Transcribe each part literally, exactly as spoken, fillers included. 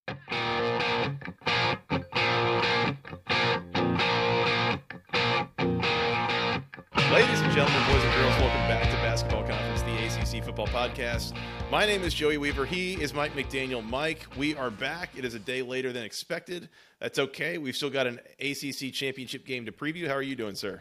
Ladies and gentlemen, boys and girls, welcome back to Basketball Conference, the A C C Football Podcast. My name is Joey Weaver. He is Mike McDaniel. Mike, we are back. It is a day later than expected. That's okay. We've still got an A C C championship game to preview. How are you doing, sir?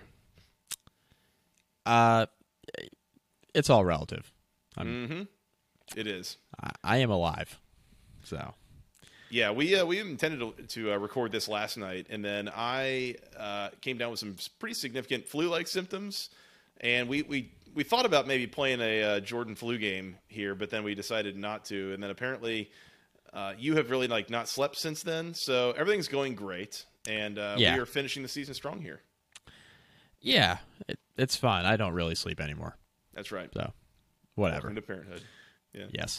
Uh, it's all relative. Mm-hmm. It is. I, I am alive, so. Yeah, we uh, we intended to, to uh, record this last night, and then I uh, came down with some pretty significant flu-like symptoms, and we, we, we thought about maybe playing a uh, Jordan flu game here, but then we decided not to, and then apparently uh, you have really like not slept since then, so everything's going great, and uh, yeah. we are finishing the season strong here. Yeah, it, it's fine. I don't really sleep anymore. That's right. So, whatever. Welcome to parenthood. Yeah. Yes.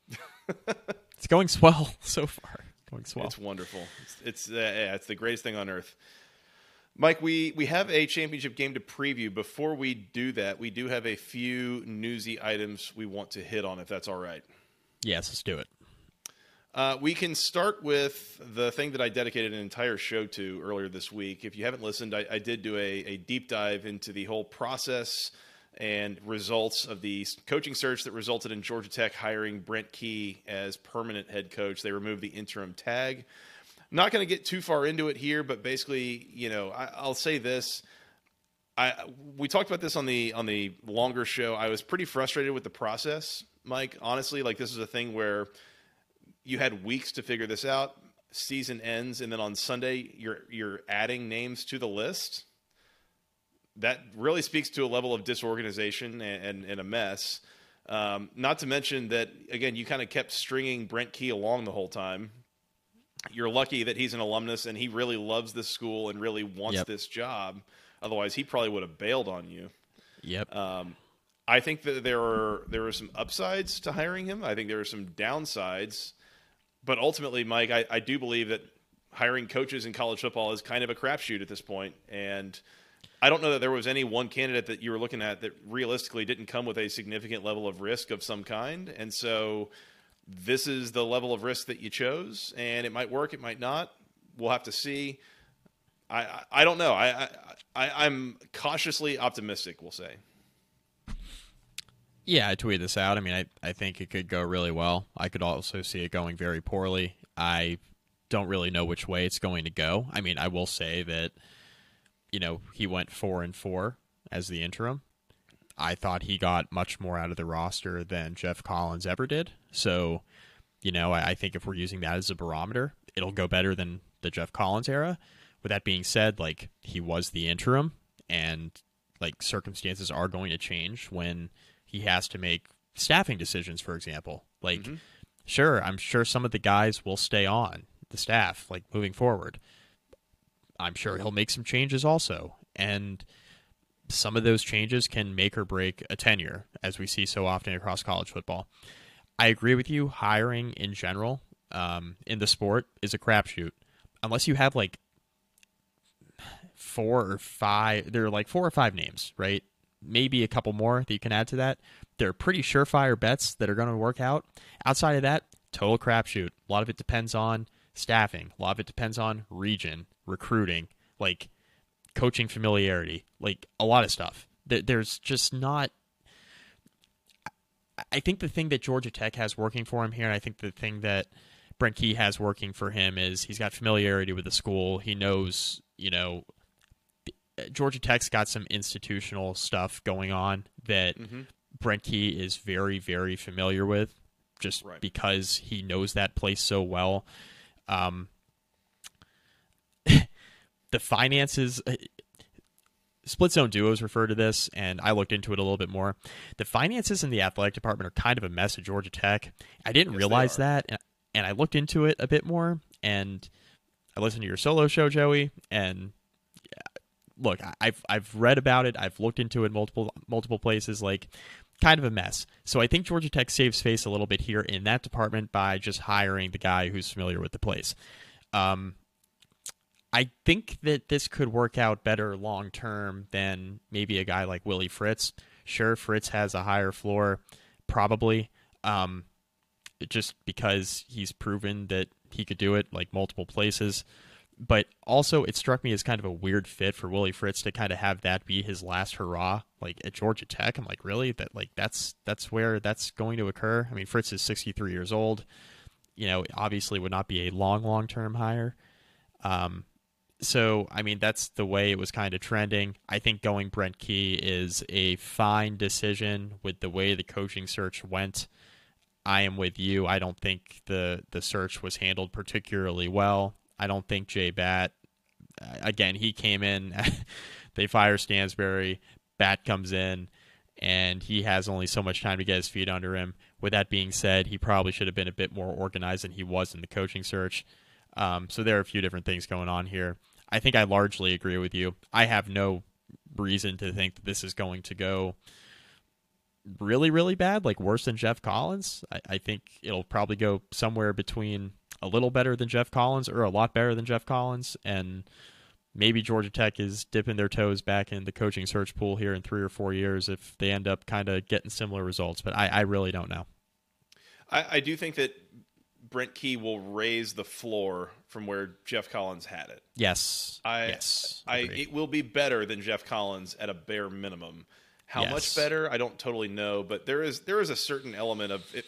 It's going swell so far. Going swell. It's wonderful. It's it's, uh, yeah, it's the greatest thing on earth. Mike, we, we have a championship game to preview. Before we do that, we do have a few newsy items we want to hit on, if that's all right. Yes, let's do it. Uh, we can start with the thing that I dedicated an entire show to earlier this week. If you haven't listened, I, I did do a, a deep dive into the whole process and results of the coaching search that resulted in Georgia Tech hiring Brent Key as permanent head coach. They removed the interim tag. I'm not going to get too far into it here, but basically, you know, I, I'll say this. I we talked about this on the on the longer show. I was pretty frustrated with the process, Mike. Honestly, like this is a thing where you had weeks to figure this out. Season ends, and then on Sunday, you're you're adding names to the list. That really speaks to a level of disorganization and, and, and a mess. Um, not to mention that, again, you kind of kept stringing Brent Key along the whole time. You're lucky that he's an alumnus and he really loves this school and really wants Yep. this job. Otherwise, he probably would have bailed on you. Yep. Um, I think that there are there are some upsides to hiring him. I think there are some downsides. But ultimately, Mike, I, I do believe that hiring coaches in college football is kind of a crapshoot at this point. And I don't know that there was any one candidate that you were looking at that realistically didn't come with a significant level of risk of some kind. And so this is the level of risk that you chose, and it might work, it might not. We'll have to see. I I, I don't know. I, I, I, I'm cautiously optimistic, we'll say. Yeah, I tweeted this out. I mean, I, I think it could go really well. I could also see it going very poorly. I don't really know which way it's going to go. I mean, I will say that, you know, he went four and four as the interim. I thought he got much more out of the roster than Jeff Collins ever did. So, you know, I, I think if we're using that as a barometer, it'll go better than the Jeff Collins era. With that being said, like, he was the interim, and like circumstances are going to change when he has to make staffing decisions, for example. Like, mm-hmm. Sure, I'm sure some of the guys will stay on the staff, like, moving forward. I'm sure he'll make some changes also. And some of those changes can make or break a tenure, as we see so often across college football. I agree with you. Hiring in general um, in the sport is a crapshoot. Unless you have, like, four or five, there are like four or five names, right? Maybe a couple more that you can add to that. They're pretty surefire bets that are going to work out. Outside of that, total crapshoot. A lot of it depends on staffing. A lot of it depends on region, recruiting, like coaching familiarity, like a lot of stuff. There's just not... I think the thing that Georgia Tech has working for him here, and I think the thing that Brent Key has working for him, is he's got familiarity with the school. He knows, you know... Georgia Tech's got some institutional stuff going on that mm-hmm. Brent Key is very, very familiar with, just right. because he knows that place so well. Um, the finances, split zone duos refer to this, and I looked into it a little bit more. The finances in the athletic department are kind of a mess at Georgia Tech. I didn't yes, realize that, and, and I looked into it a bit more, and I listened to your solo show, Joey, and look, I've I've read about it. I've looked into it multiple multiple places. Like, kind of a mess. So I think Georgia Tech saves face a little bit here in that department by just hiring the guy who's familiar with the place. Um, I think that this could work out better long term than maybe a guy like Willie Fritz. Sure, Fritz has a higher floor, probably, um, just because he's proven that he could do it like multiple places. But also, it struck me as kind of a weird fit for Willie Fritz to kind of have that be his last hurrah, like at Georgia Tech. I'm like, really? That like that's that's where that's going to occur? I mean, Fritz is sixty-three years old. You know, obviously would not be a long, long term hire. Um, so I mean, that's the way it was kind of trending. I think going Brent Key is a fine decision with the way the coaching search went. I am with you. I don't think the the search was handled particularly well. I don't think Jay Batt, again, he came in, they fire Stansbury, Batt comes in, and he has only so much time to get his feet under him. With that being said, he probably should have been a bit more organized than he was in the coaching search. Um, so there are a few different things going on here. I think I largely agree with you. I have no reason to think that this is going to go really, really bad, like worse than Jeff Collins. I, I think it'll probably go somewhere between a little better than Jeff Collins or a lot better than Jeff Collins, and maybe Georgia Tech is dipping their toes back in the coaching search pool here in three or four years if they end up kind of getting similar results, but I, I really don't know. I, I do think that Brent Key will raise the floor from where Jeff Collins had it. Yes. I, yes. I, it will be better than Jeff Collins at a bare minimum. How yes. much better, I don't totally know, but there is there is a certain element of it.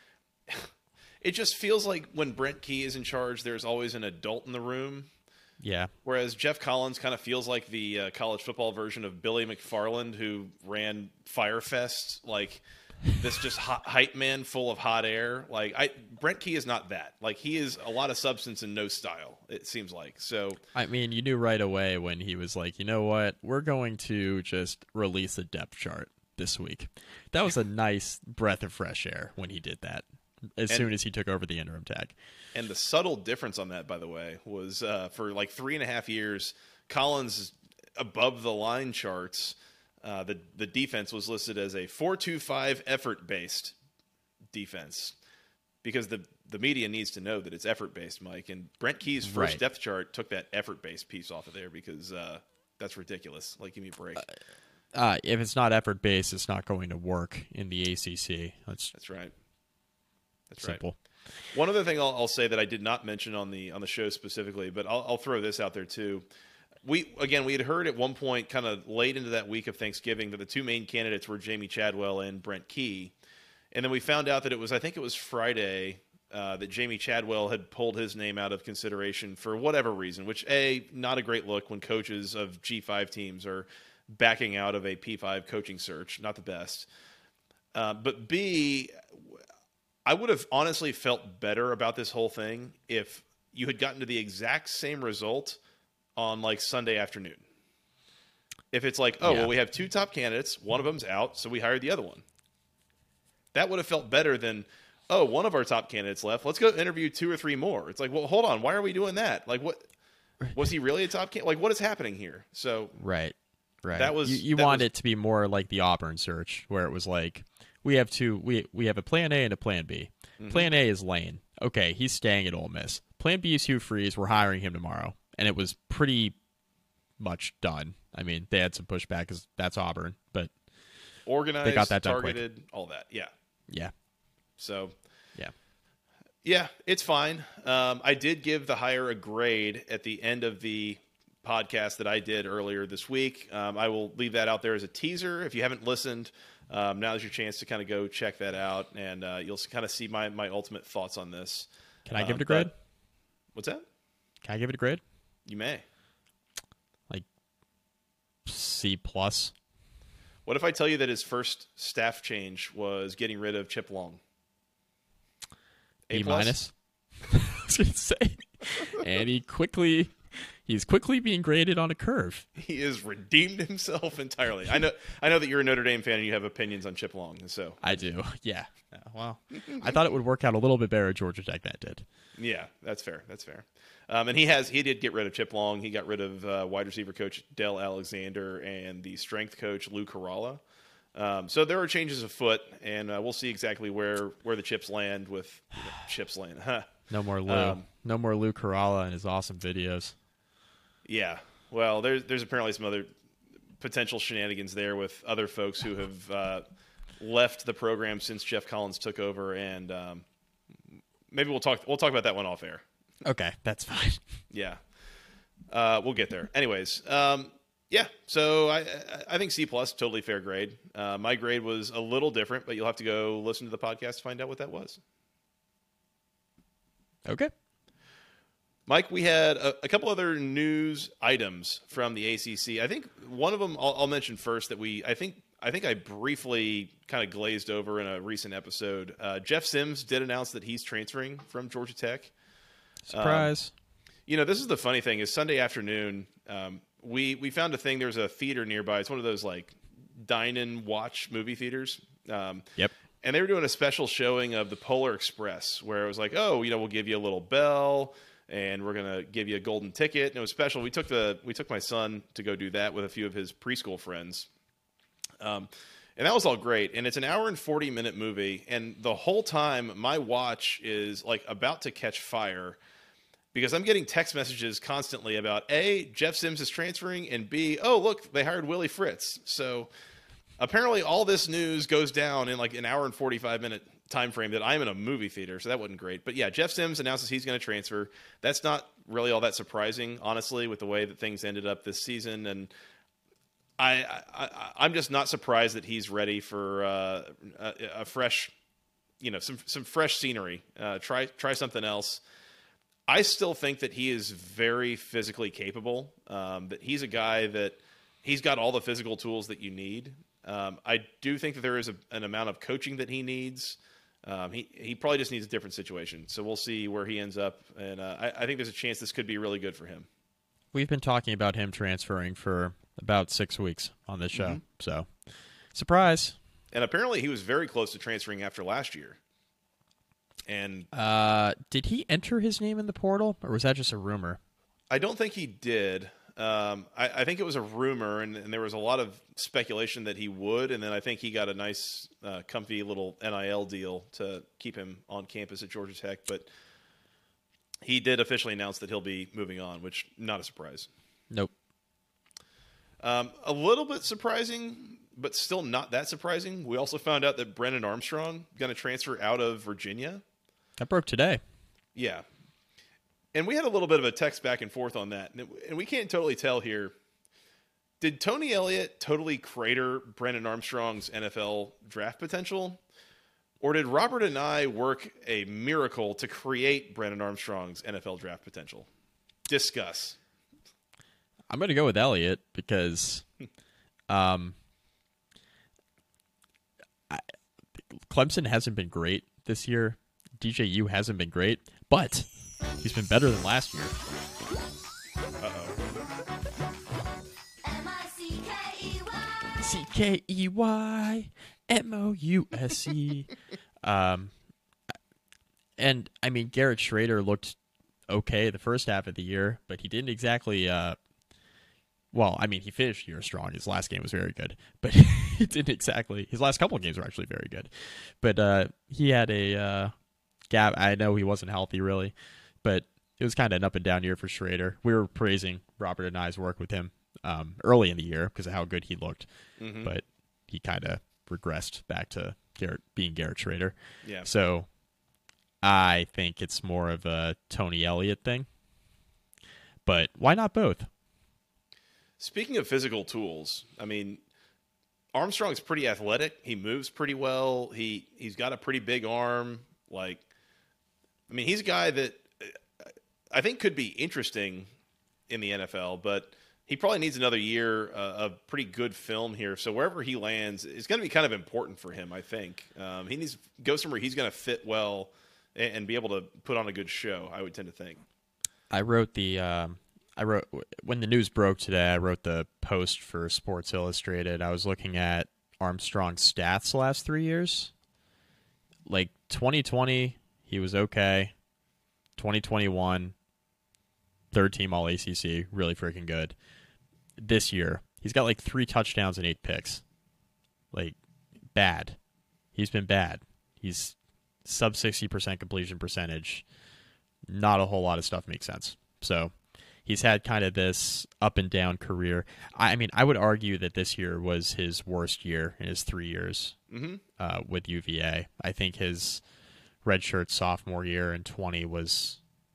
It just feels like when Brent Key is in charge, there's always an adult in the room. Yeah. Whereas Jeff Collins kind of feels like the uh, college football version of Billy McFarland, who ran Firefest, like this just hot, hype man full of hot air. Like I, Brent Key is not that. Like he is a lot of substance and no style, it seems like. So I mean, you knew right away when he was like, you know what, we're going to just release a depth chart this week. That was a nice breath of fresh air when he did that. As and, soon as he took over the interim tag. And the subtle difference on that, by the way, was uh, for like three and a half years, Collins above the line charts, uh, the, the defense was listed as a four two five effort-based defense because the, the media needs to know that it's effort-based, Mike. And Brent Key's first right. depth chart took that effort-based piece off of there because uh, that's ridiculous. Like, give me a break. Uh, uh, if it's not effort-based, it's not going to work in the A C C. That's, that's right. That's simple. Right. One other thing I'll, I'll say that I did not mention on the on the show specifically, but I'll, I'll throw this out there too. We again we had heard at one point, kind of late into that week of Thanksgiving, that the two main candidates were Jamie Chadwell and Brent Key, and then we found out that it was I think it was Friday uh, that Jamie Chadwell had pulled his name out of consideration for whatever reason. Which a not a great look when coaches of G five teams are backing out of a P five coaching search. Not the best. Uh, but B. I would have honestly felt better about this whole thing if you had gotten to the exact same result on like Sunday afternoon. If it's like, oh, yeah. well, we have two top candidates, one of them's out, so we hired the other one. That would have felt better than, oh, one of our top candidates left. Let's go interview two or three more. It's like, well, hold on. Why are we doing that? Like, what was he really a top candidate? Like, what is happening here? So right, right. That was you, you that want was, it to be more like the Auburn search, where it was like, we have two. We we have a plan A and a plan B. Mm-hmm. Plan A is Lane. Okay, he's staying at Ole Miss. Plan B is Hugh Freeze. We're hiring him tomorrow, and it was pretty much done. I mean, they had some pushback because that's Auburn, but organized, they got that done targeted, quick. all that. Yeah, yeah. So yeah, yeah, it's fine. Um, I did give the hire a grade at the end of the podcast that I did earlier this week. Um, I will leave that out there as a teaser. If you haven't listened. Um, now's your chance to kind of go check that out, and uh, you'll kind of see my, my ultimate thoughts on this. Can I um, give it a grade? What's that? Can I give it a grade? You may. Like C plus. What if I tell you that his first staff change was getting rid of Chip Long? A B plus? minus. I was going to say. And he quickly... He's quickly being graded on a curve. He has redeemed himself entirely. I know I know that you're a Notre Dame fan and you have opinions on Chip Long. So I do. Yeah. yeah well, I thought it would work out a little bit better at Georgia Tech. That did. Yeah, that's fair. That's fair. Um, and he has he did get rid of Chip Long. He got rid of uh, wide receiver coach Dell Alexander and the strength coach Lou Caralla. Um, so there are changes afoot, and uh, we'll see exactly where, where the chips land with you know, chips land. Huh. No more Lou. Um, no more Lou Caralla and his awesome videos. Yeah. Well, there's there's apparently some other potential shenanigans there with other folks who have uh, left the program since Jeff Collins took over, and um, maybe we'll talk we'll talk about that one off air. Okay, that's fine. Yeah. Uh, we'll get there. Anyways, um, yeah, so I, I think C plus, totally fair grade. Uh, my grade was a little different, but you'll have to go listen to the podcast to find out what that was. Okay. Mike, we had a, a couple other news items from the A C C. I think one of them I'll, I'll mention first that we, I think, I think I briefly kind of glazed over in a recent episode. Uh, Jeff Sims did announce that he's transferring from Georgia Tech. Surprise. Um, you know, this is the funny thing is Sunday afternoon, um, we, we found a thing. There's a theater nearby. It's one of those like dine and watch movie theaters. Um, yep. And they were doing a special showing of the Polar Express where it was like, oh, you know, we'll give you a little bell and we're going to give you a golden ticket. And it was special. We took the, we took my son to go do that with a few of his preschool friends. Um, and that was all great. And it's an hour and forty minute movie. And the whole time my watch is like about to catch fire because I'm getting text messages constantly about A, Jeff Sims is transferring, and B, oh, look, they hired Willie Fritz. So apparently all this news goes down in like an hour and forty-five minute time frame that I'm in a movie theater. So that wasn't great. But yeah, Jeff Sims announces he's going to transfer. That's not really all that surprising, honestly, with the way that things ended up this season. And I, I, I'm just not surprised that he's ready for uh, a, a fresh, you know, some some fresh scenery. Uh, try try something else. I still think that he is very physically capable. Um, that he's a guy that he's got all the physical tools that you need. Um, I do think that there is a, an amount of coaching that he needs. Um, he he probably just needs a different situation. So we'll see where he ends up, and uh, I, I think there's a chance this could be really good for him. We've been talking about him transferring for about six weeks on this show. Mm-hmm. So, surprise. And apparently he was very close to transferring after last year. And uh, did he enter his name in the portal, or was that just a rumor? I don't think he did. Um, I, I think it was a rumor, and, and there was a lot of speculation that he would, and then I think he got a nice, uh, comfy little N I L deal to keep him on campus at Georgia Tech. But he did officially announce that he'll be moving on, which not a surprise. Nope. Um, a little bit surprising, but still not that surprising. We also found out that Brennan Armstrong going to transfer out of Virginia. That broke today. Yeah. And we had a little bit of a text back and forth on that. And we can't totally tell here. Did Tony Elliott totally crater Brennan Armstrong's N F L draft potential? Or did Robert and I work a miracle to create Brennan Armstrong's N F L draft potential? Discuss. I'm going to go with Elliott because um, I, Clemson hasn't been great this year. D J U hasn't been great, but he's been better than last year. Uh-oh. C K E Y M O U S E. Um, and, I mean, Garrett Schrader looked okay the first half of the year, but he didn't exactly... Uh, well, I mean, he finished the year strong. His last game was very good, but he didn't exactly... His last couple of games were actually very good. But uh, he had a... Uh, gap. I know he wasn't healthy, really, but it was kind of an up-and-down year for Schrader. We were praising Robert and I's work with him um, early in the year because of how good he looked, mm-hmm. but he kind of regressed back to Garrett being Garrett Schrader. Yeah. So I think it's more of a Tony Elliott thing, but why not both? Speaking of physical tools, I mean, Armstrong's pretty athletic. He moves pretty well. He, he's got a pretty big arm. Like, I mean, he's a guy that I think could be interesting in the N F L, but he probably needs another year uh, of pretty good film here. So wherever he lands, it's going to be kind of important for him, I think. Um, he needs to go somewhere he's going to fit well and, and be able to put on a good show, I would tend to think. I wrote the um, I wrote when the news broke today, I wrote the post for Sports Illustrated. I was looking at Armstrong's stats the last three years. Like twenty twenty, he was okay. twenty twenty-one, third team all A C C, really freaking good. This year, he's got like three touchdowns and eight picks. Like, bad. He's been bad. He's sub sixty percent completion percentage. Not a whole lot of stuff makes sense. So, he's had kind of this up and down career. I mean, I would argue that this year was his worst year in his three years mm-hmm. uh, with U V A. I think his redshirt sophomore year in twenty was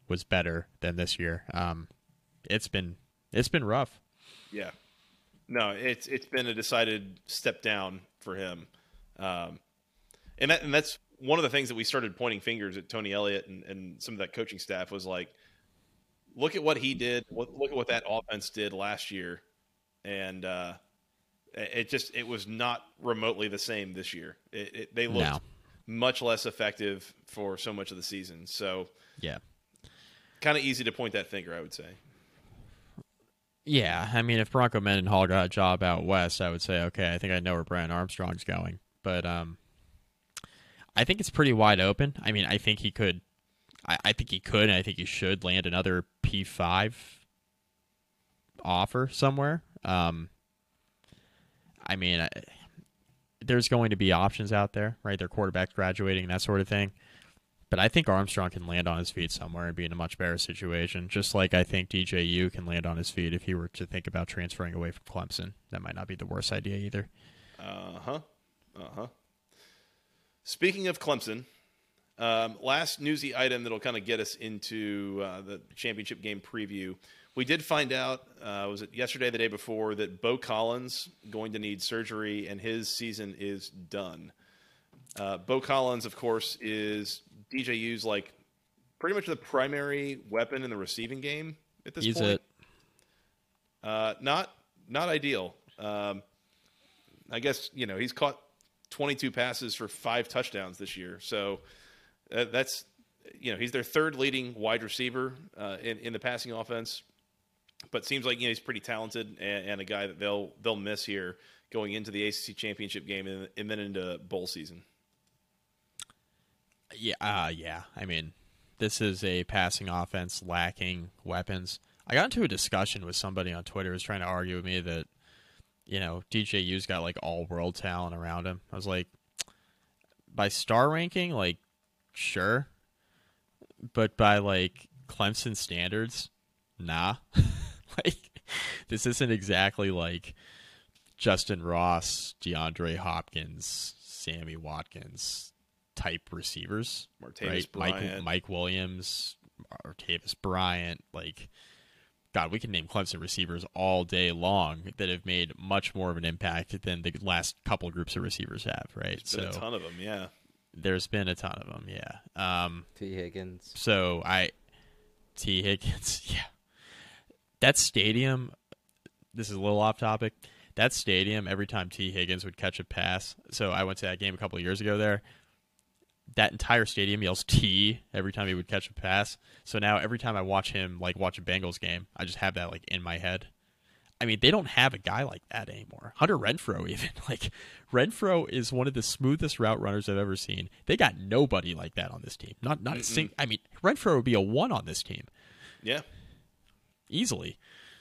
was better than this year. Um, it's been it's been rough. Yeah. No, it's it's been a decided step down for him. Um, and that and that's one of the things that we started pointing fingers at Tony Elliott and, and some of that coaching staff was like, look at what he did. Look at what that offense did last year. And uh, it just it was not remotely the same this year. It, it, they looked No. much less effective for so much of the season. So Yeah. kind of easy to point that finger, I would say. Yeah, I mean, if Bronco Mendenhall got a job out west, I would say, okay, I think I know where Brian Armstrong's going. But um, I think it's pretty wide open. I mean, I think he could, I, I think he could, and I think he should land another P five offer somewhere. Um, I mean, I, there's going to be options out there, right? Their quarterback graduating, that sort of thing. But I think Armstrong can land on his feet somewhere and be in a much better situation, just like I think D J U can land on his feet if he were to think about transferring away from Clemson. That might not be the worst idea either. Uh-huh. Uh-huh. Speaking of Clemson, um, last newsy item that'll kind of get us into uh, the championship game preview. We did find out, uh, was it yesterday, the day before, that Bo Collins going to need surgery and his season is done. Uh, Bo Collins, of course, is D J U's like pretty much the primary weapon in the receiving game at this He's point. it. Uh, not not ideal. Um, I guess you know he's caught twenty-two passes for five touchdowns this year, so uh, that's you know he's their third leading wide receiver uh, in in the passing offense. But seems like you know he's pretty talented and, and a guy that they'll they'll miss here going into the A C C championship game and, and then into bowl season. Yeah, uh, yeah. I mean, this is a passing offense lacking weapons. I got into a discussion with somebody on Twitter who was trying to argue with me that, you know, D J U's got like all world talent around him. I was like, by star ranking, like, sure. But by like Clemson standards, nah. Like, this isn't exactly like Justin Ross, DeAndre Hopkins, Sammy Watkins type receivers, Martavis right? Bryant. Mike, Mike Williams, Martavis Bryant, like, God, we can name Clemson receivers all day long that have made much more of an impact than the last couple groups of receivers have, right? There's been a ton of them, yeah. There's been a ton of them, yeah. Um, T. Higgins. so I, T. Higgins, yeah. That stadium, this is a little off topic. That stadium, every time T. Higgins would catch a pass, so I went to that game a couple of years ago there, that entire stadium yells T every time he would catch a pass. So now every time I watch him, like watch a Bengals game, I just have that like in my head. I mean, they don't have a guy like that anymore. Hunter Renfrow even. Like, Renfrow is one of the smoothest route runners I've ever seen. They got nobody like that on this team. Not not a sing. I mean, Renfrow would be a one on this team. Yeah. Easily.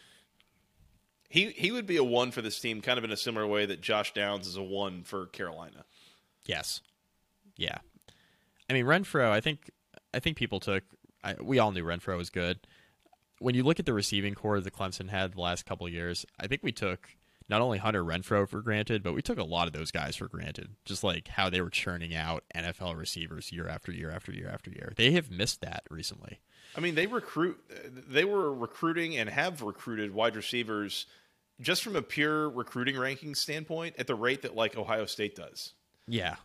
He he would be a one for this team, kind of in a similar way that Josh Downs is a one for Carolina. Yes. Yeah. I mean, Renfrow, I think I think people took I, we all knew Renfrow was good. When you look at the receiving core that Clemson had the last couple of years, I think we took not only Hunter Renfrow for granted, but we took a lot of those guys for granted. Just like how they were churning out N F L receivers year after year after year after year. They have missed that recently. I mean, they recruit. They were recruiting and have recruited wide receivers just from a pure recruiting ranking standpoint at the rate that like Ohio State does. Yeah.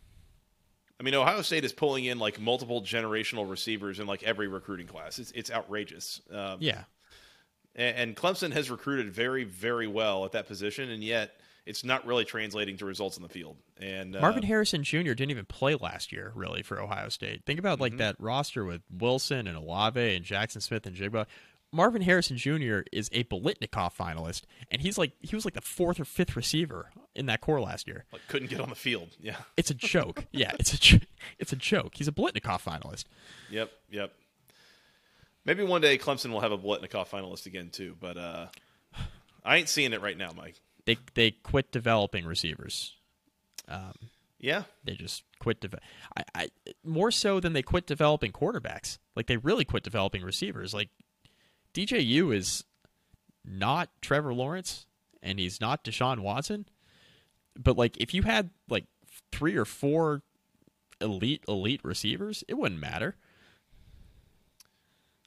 I mean, Ohio State is pulling in like multiple generational receivers in like every recruiting class. It's it's outrageous. Um, Yeah. and, and Clemson has recruited very, very well at that position, and yet it's not really translating to results in the field. And uh, Marvin Harrison Junior didn't even play last year, really, for Ohio State. Think about like Mhm. that roster with Wilson and Olave and Jackson Smith and Jigba. Marvin Harrison Junior is a Bolitnikoff finalist, and he's like he was like the fourth or fifth receiver in that core last year. like, couldn't get on the field. Yeah. It's a joke. Yeah, it's a jo- it's a joke. He's a Bolitnikoff finalist. Yep. Yep. Maybe one day Clemson will have a Bolitnikoff finalist again too, but uh, I ain't seeing it right now, Mike. They they quit developing receivers. Um, Yeah. They just quit. Deve- I, I more so than they quit developing quarterbacks. Like they really quit developing receivers. Like D J U is not Trevor Lawrence, and he's not Deshaun Watson. But like, if you had like three or four elite elite receivers, it wouldn't matter.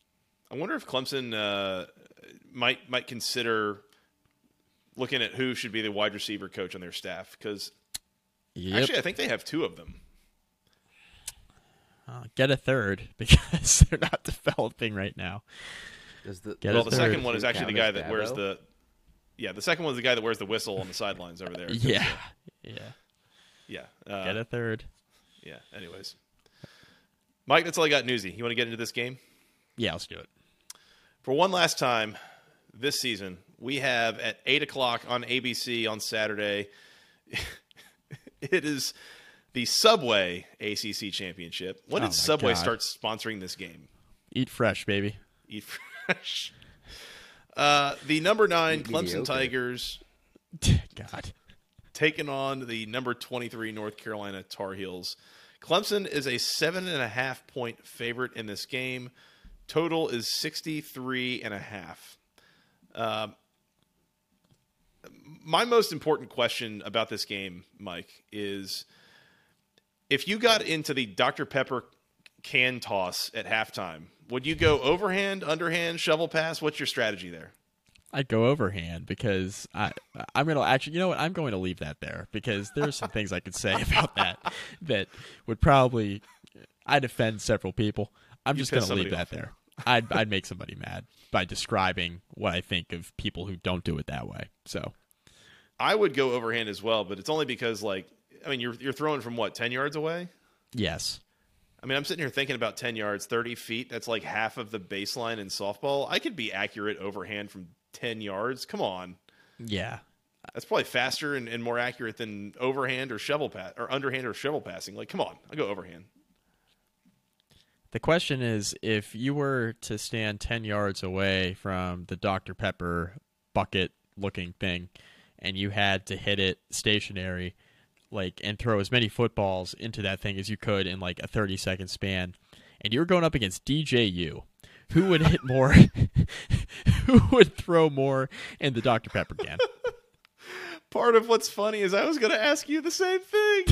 I wonder if Clemson uh, might might consider looking at who should be the wide receiver coach on their staff, because Yep. actually I think they have two of them. Uh, get a third because they're not developing right now. Does the, Get Well, a the third. second one is actually the guy that Dabo? wears the yeah. The second one is the guy that wears the whistle on the sidelines over there. Yeah, yeah. Yeah. Uh, Get a third. Yeah. Anyways, Mike, that's all I got. Newsy, you want to get into this game? Yeah, let's do it. For one last time this season, we have at eight o'clock on A B C on Saturday. It is the Subway A C C Championship. When Oh did my Subway God. start sponsoring this game? Eat fresh, baby. Eat fresh. Uh, the number nine Eat Clemson mediocre. Tigers God. taking on the number twenty-three North Carolina Tar Heels. Clemson is a seven and a half point favorite in this game. Total is sixty-three and a half. Um, my most important question about this game, Mike, is if you got into the Doctor Pepper can toss at halftime, would you go overhand, underhand, shovel pass? What's your strategy there? I'd go overhand because I I'm gonna actually you know what I'm going to leave that there because there's some things I could say about that that would probably I'd offend several people. I'm You just piss gonna leave somebody that off. there. I'd I'd make somebody mad by describing what I think of people who don't do it that way. So I would go overhand as well, but it's only because, like, I mean, you're you're throwing from what, ten yards away? yes, I mean, I'm sitting here thinking about ten yards, thirty feet. That's like half of the baseline in softball. I could be accurate overhand from ten yards. Come on. yeah, That's probably faster and, and more accurate than overhand or shovel pass or underhand or shovel passing. Like, come on. I'll go overhand. The question is, if you were to stand ten yards away from the Doctor Pepper bucket-looking thing, and you had to hit it stationary, like, and throw as many footballs into that thing as you could in like a thirty-second span, and you were going up against D J U, who would hit more? Who would throw more in the Doctor Pepper can? Part of what's funny is I was going to ask you the same thing.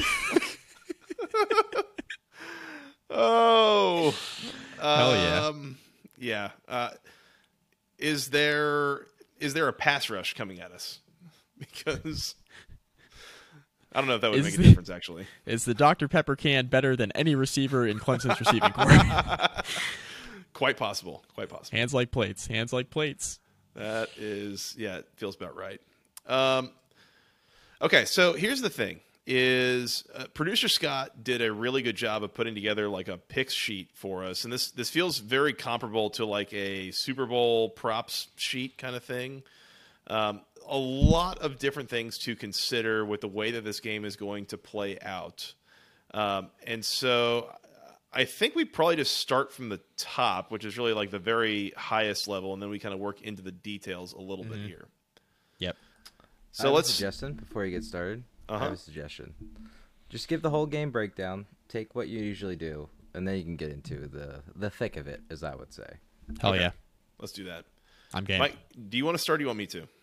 Oh. Hell yeah. Um, yeah. Uh, is there is there a pass rush coming at us? Because I don't know if that would Is make a the- difference, actually. Is the Doctor Pepper can better than any receiver in Clemson's receiving corps? Quite possible. Quite possible. Hands like plates. Hands like plates. That is, yeah, it feels about right. Um, okay, so here's the thing: is uh, producer Scott did a really good job of putting together like a picks sheet for us, and this this feels very comparable to like a Super Bowl props sheet kind of thing. Um, a lot of different things to consider with the way that this game is going to play out, um, and so I think we probably just start from the top, which is really like the very highest level, and then we kind of work into the details a little bit here. Yep. So I have let's. a suggestion before you get started. I Uh-huh. have a suggestion. Just give the whole game breakdown. Take what you usually do, and then you can get into the the thick of it, as I would say. Hell Okay. yeah. Let's do that. I'm game. Mike, do you want to start or do you want me to?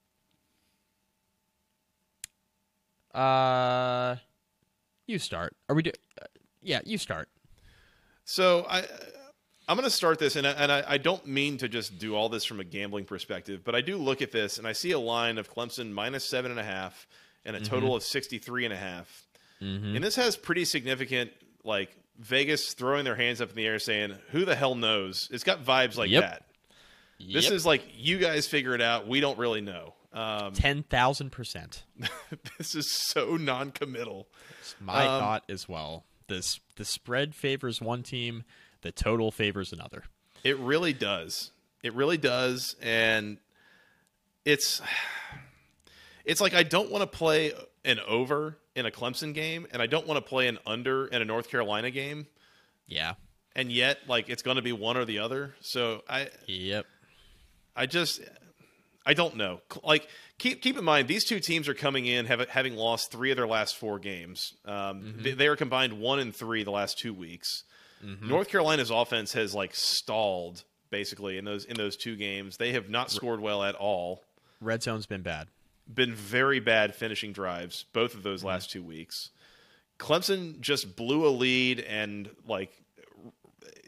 Uh, you start. Are we do? Uh, yeah, you start. So I, I'm going to start this, and I, and I, I don't mean to just do all this from a gambling perspective, but I do look at this, and I see a line of Clemson minus seven and a half and a total of sixty-three and a half. And this has pretty significant, like, Vegas throwing their hands up in the air saying, who the hell knows? It's got vibes like Yep. that. This Yep. is like, you guys figure it out. We don't really know. Um, ten thousand percent. this is so non-committal. My Um, thought as well. This the spread favors one team, the total favors another. It really does. It really does, and it's it's like I don't want to play an over in a Clemson game, and I don't want to play an under in a North Carolina game, Yeah. and yet like it's going to be one or the other. So I Yep. I just I don't know. Like keep keep in mind these two teams are coming in have, having lost three of their last four games. Um, they, they are combined one and three the last two weeks. North Carolina's offense has like stalled basically in those in those two games. They have not scored well at all. Red zone's been bad. Been very bad finishing drives both of those last two weeks. Clemson just blew a lead and like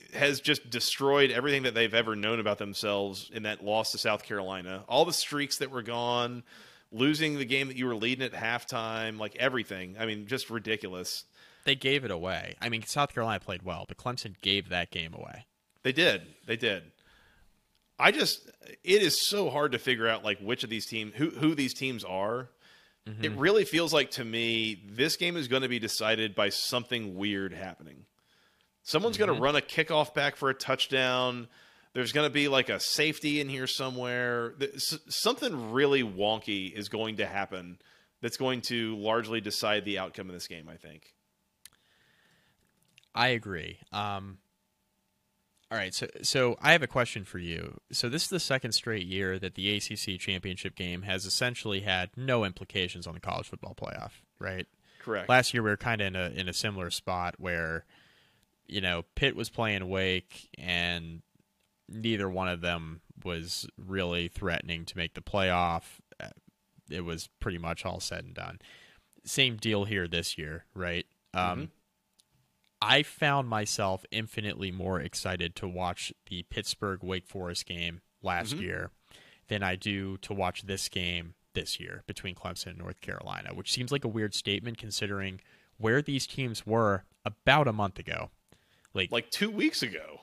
has just destroyed everything that they've ever known about themselves in that loss to South Carolina. All the streaks that were gone, losing the game that you were leading at halftime, like everything. I mean, just ridiculous. They gave it away. I mean, South Carolina played well, but Clemson gave that game away. They did. They did. I just, it is so hard to figure out like which of these teams, who who these teams are. Mm-hmm. It really feels like to me, this game is going to be decided by something weird happening. Someone's mm-hmm. going to run a kickoff back for a touchdown. There's going to be like a safety in here somewhere. Something really wonky is going to happen that's going to largely decide the outcome of this game, I think. I agree. Um, all right, so so I have a question for you. So this is the second straight year that the A C C championship game has essentially had no implications on the college football playoff, right? Correct. Last year we were kind of in a in a similar spot where, you know, Pitt was playing Wake and neither one of them was really threatening to make the playoff. It was pretty much all said and done. Same deal here this year, right? Um, mm-hmm. I found myself infinitely more excited to watch the Pittsburgh-Wake Forest game last mm-hmm. year than I do to watch this game this year between Clemson and North Carolina, which seems like a weird statement considering where these teams were about a month ago. Like, like two weeks ago.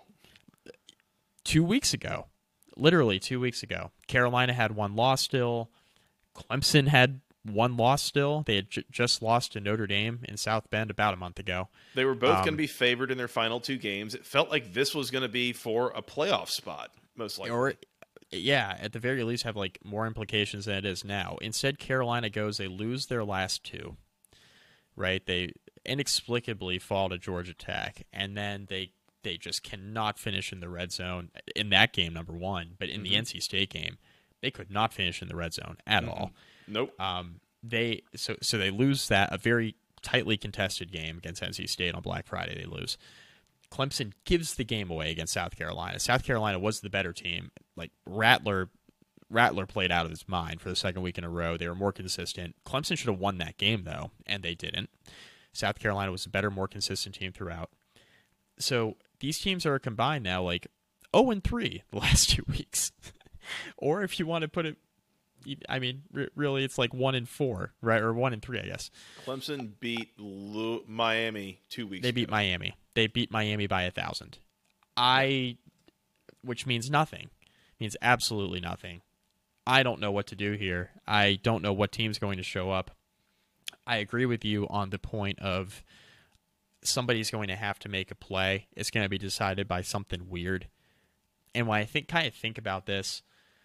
Two weeks ago. Literally two weeks ago. Carolina had one loss still. Clemson had one loss still. They had j- just lost to Notre Dame in South Bend about a month ago. They were both um, going to be favored in their final two games. It felt like this was going to be for a playoff spot, most likely. Or, yeah, at the very least have like more implications than it is now. Instead, Carolina goes, they lose their last two, right? They inexplicably fall to Georgia Tech, and then they they just cannot finish in the red zone in that game, number one. But in mm-hmm. the N C State game, they could not finish in the red zone at mm-hmm. all. Nope. Um, they so so they lose that, a very tightly contested game against N C State on Black Friday. They lose. Clemson gives the game away against South Carolina. South Carolina was the better team. Like Rattler, Rattler played out of his mind for the second week in a row. They were more consistent. Clemson should have won that game though, and they didn't. South Carolina was a better, more consistent team throughout. So these teams are combined now, like oh and three the last two weeks. Or if you want to put it, I mean, r- really, it's like one and four, right? Or one and three, I guess. Clemson beat Lu- Miami two weeks They beat ago. Miami. They beat Miami by a thousand. I, which means nothing. Means absolutely nothing. I don't know what to do here. I don't know what team's going to show up. I agree with you on the point of somebody's going to have to make a play. It's going to be decided by something weird. And when I think, kind of think about this,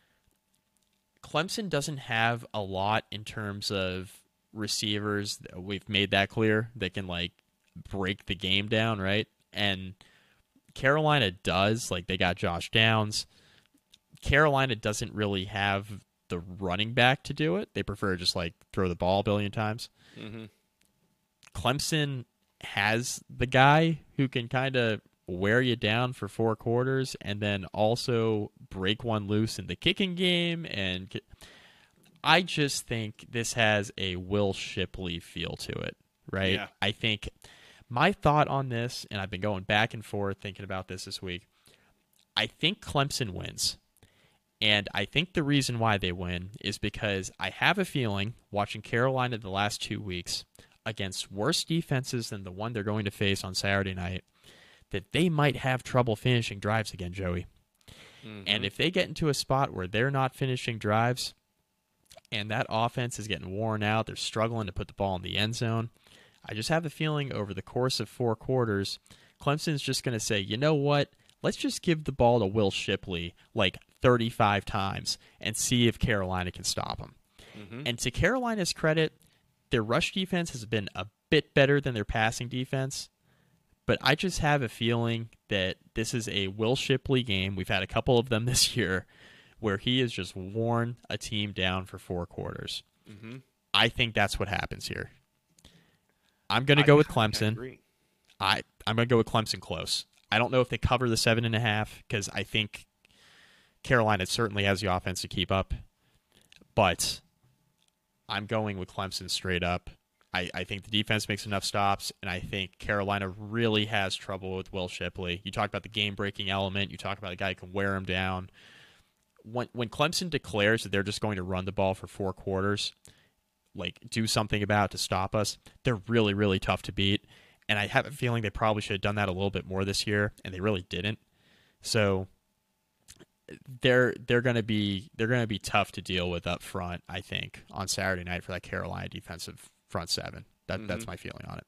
Clemson doesn't have a lot in terms of receivers. We've made that clear. They can like break the game down, right? And Carolina does. Like they got Josh Downs. Carolina doesn't really have the running back to do it. They prefer just like throw the ball a billion times. Mm-hmm. Clemson has the guy who can kind of wear you down for four quarters and then also break one loose in the kicking game. And I just think this has a Will Shipley feel to it, right? Yeah. I think my thought on this, and I've been going back and forth thinking about this this week, I think Clemson wins. And I think the reason why they win is because I have a feeling, watching Carolina the last two weeks against worse defenses than the one they're going to face on Saturday night, that they might have trouble finishing drives again, Joey. Mm-hmm. And if they get into a spot where they're not finishing drives and that offense is getting worn out, they're struggling to put the ball in the end zone, I just have a feeling over the course of four quarters, Clemson's just going to say, you know what? Let's just give the ball to Will Shipley like thirty-five times and see if Carolina can stop him. Mm-hmm. And to Carolina's credit, their rush defense has been a bit better than their passing defense. But I just have a feeling that this is a Will Shipley game. We've had a couple of them this year where he has just worn a team down for four quarters. Mm-hmm. I think that's what happens here. I'm going to go with Clemson. I, I, I'm going to go with Clemson close. I don't know if they cover the seven and a half because I think Carolina certainly has the offense to keep up. But I'm going with Clemson straight up. I, I think the defense makes enough stops, and I think Carolina really has trouble with Will Shipley. You talk about the game-breaking element. You talk about a guy who can wear him down. When when Clemson declares that they're just going to run the ball for four quarters, like do something about it to stop us, they're really, really tough to beat. And I have a feeling they probably should have done that a little bit more this year, and they really didn't. So they're they're going to be they're going to be tough to deal with up front, I think, on Saturday night for that Carolina defensive front seven. That mm-hmm. That's my feeling on it.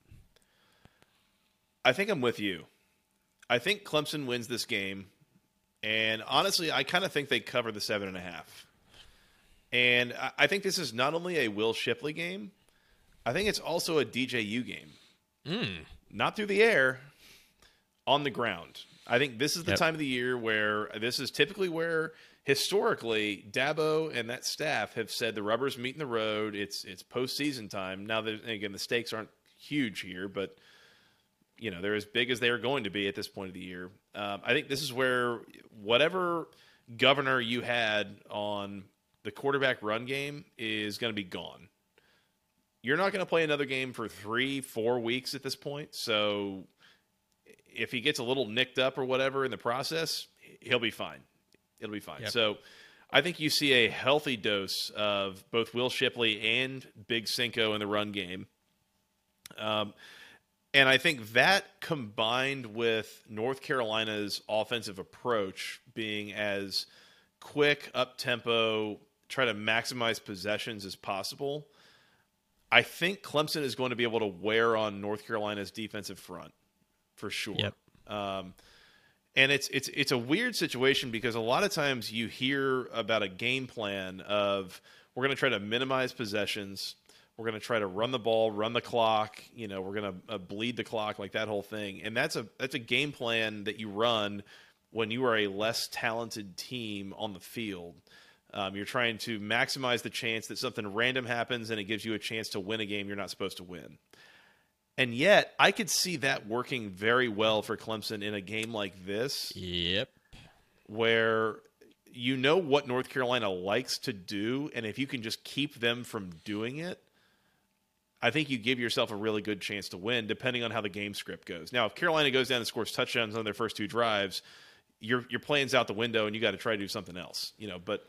I think I'm with you. I think Clemson wins this game, and honestly, I kind of think they cover the seven and a half. And I think this is not only a Will Shipley game, I think it's also a D J U game. Mm. Not through the air, on the ground. I think this is the yep. time of the year where this is typically where historically Dabo and that staff have said the rubber's meeting the road. It's it's postseason time. Now, again, the stakes aren't huge here, but you know they're as big as they are going to be at this point of the year. Um, I think this is where whatever governor you had on the quarterback run game is going to be gone. You're not going to play another game for three, four weeks at this point. So if he gets a little nicked up or whatever in the process, he'll be fine. It'll be fine. Yep. So I think you see a healthy dose of both Will Shipley and Big Cinco in the run game. Um, and I think that combined with North Carolina's offensive approach being as quick, up-tempo, try to maximize possessions as possible, I think Clemson is going to be able to wear on North Carolina's defensive front for sure. Yep. Um, and it's it's it's a weird situation because a lot of times you hear about a game plan of we're going to try to minimize possessions, we're going to try to run the ball, run the clock, you know, we're going to uh, bleed the clock, like that whole thing. And that's a that's a game plan that you run when you are a less talented team on the field. Um, you're trying to maximize the chance that something random happens and it gives you a chance to win a game you're not supposed to win. And yet, I could see that working very well for Clemson in a game like this. Yep. Where you know what North Carolina likes to do, and if you can just keep them from doing it, I think you give yourself a really good chance to win, depending on how the game script goes. Now, if Carolina goes down and scores touchdowns on their first two drives, your your plan's out the window, and you got to try to do something else. You know, but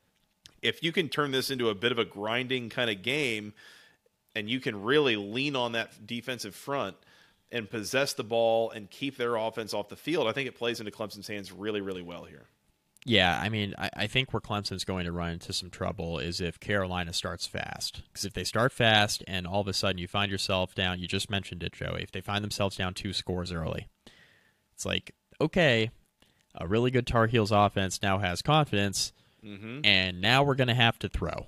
if you can turn this into a bit of a grinding kind of game, and you can really lean on that defensive front and possess the ball and keep their offense off the field, I think it plays into Clemson's hands really, really well here. Yeah, I mean, I, I think where Clemson's going to run into some trouble is if Carolina starts fast. Because if they start fast and all of a sudden you find yourself down, you just mentioned it, Joey, if they find themselves down two scores early, it's like, okay, a really good Tar Heels offense now has confidence, mm-hmm. and now we're going to have to throw.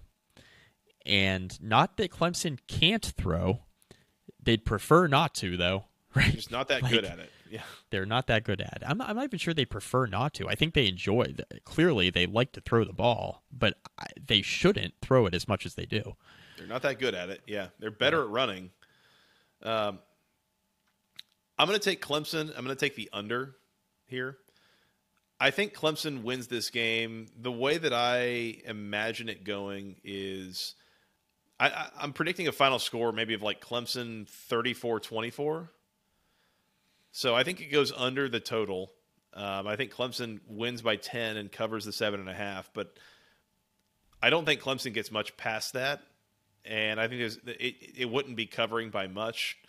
And not that Clemson can't throw. They'd prefer not to, though. Right? Just not that like, good at it. Yeah, they're not that good at it. I'm not, I'm not even sure they prefer not to. I think they enjoy it. Clearly, they like to throw the ball, but they shouldn't throw it as much as they do. They're not that good at it. Yeah, they're better at running. Um, I'm going to take Clemson. I'm going to take the under here. I think Clemson wins this game. The way that I imagine it going is I, I, I'm predicting a final score maybe of like Clemson thirty-four twenty-four. So I think it goes under the total. Um, I think Clemson wins by ten and covers the seven and a half, but I don't think Clemson gets much past that. And I think there's, it, it wouldn't be covering by much.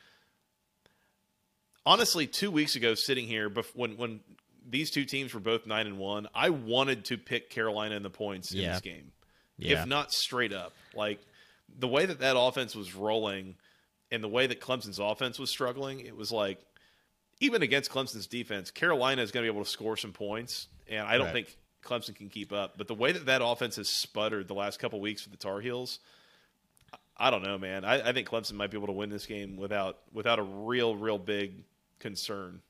Honestly, two weeks ago, sitting here, when when these two teams were both nine and one, I wanted to pick Carolina in the points in yeah. this game, yeah. if not straight up. Like the way that that offense was rolling, and the way that Clemson's offense was struggling, it was like even against Clemson's defense, Carolina is going to be able to score some points, and I don't right. think Clemson can keep up. But the way that that offense has sputtered the last couple weeks for the Tar Heels, I don't know, man. I, I think Clemson might be able to win this game without without a real, real big concern.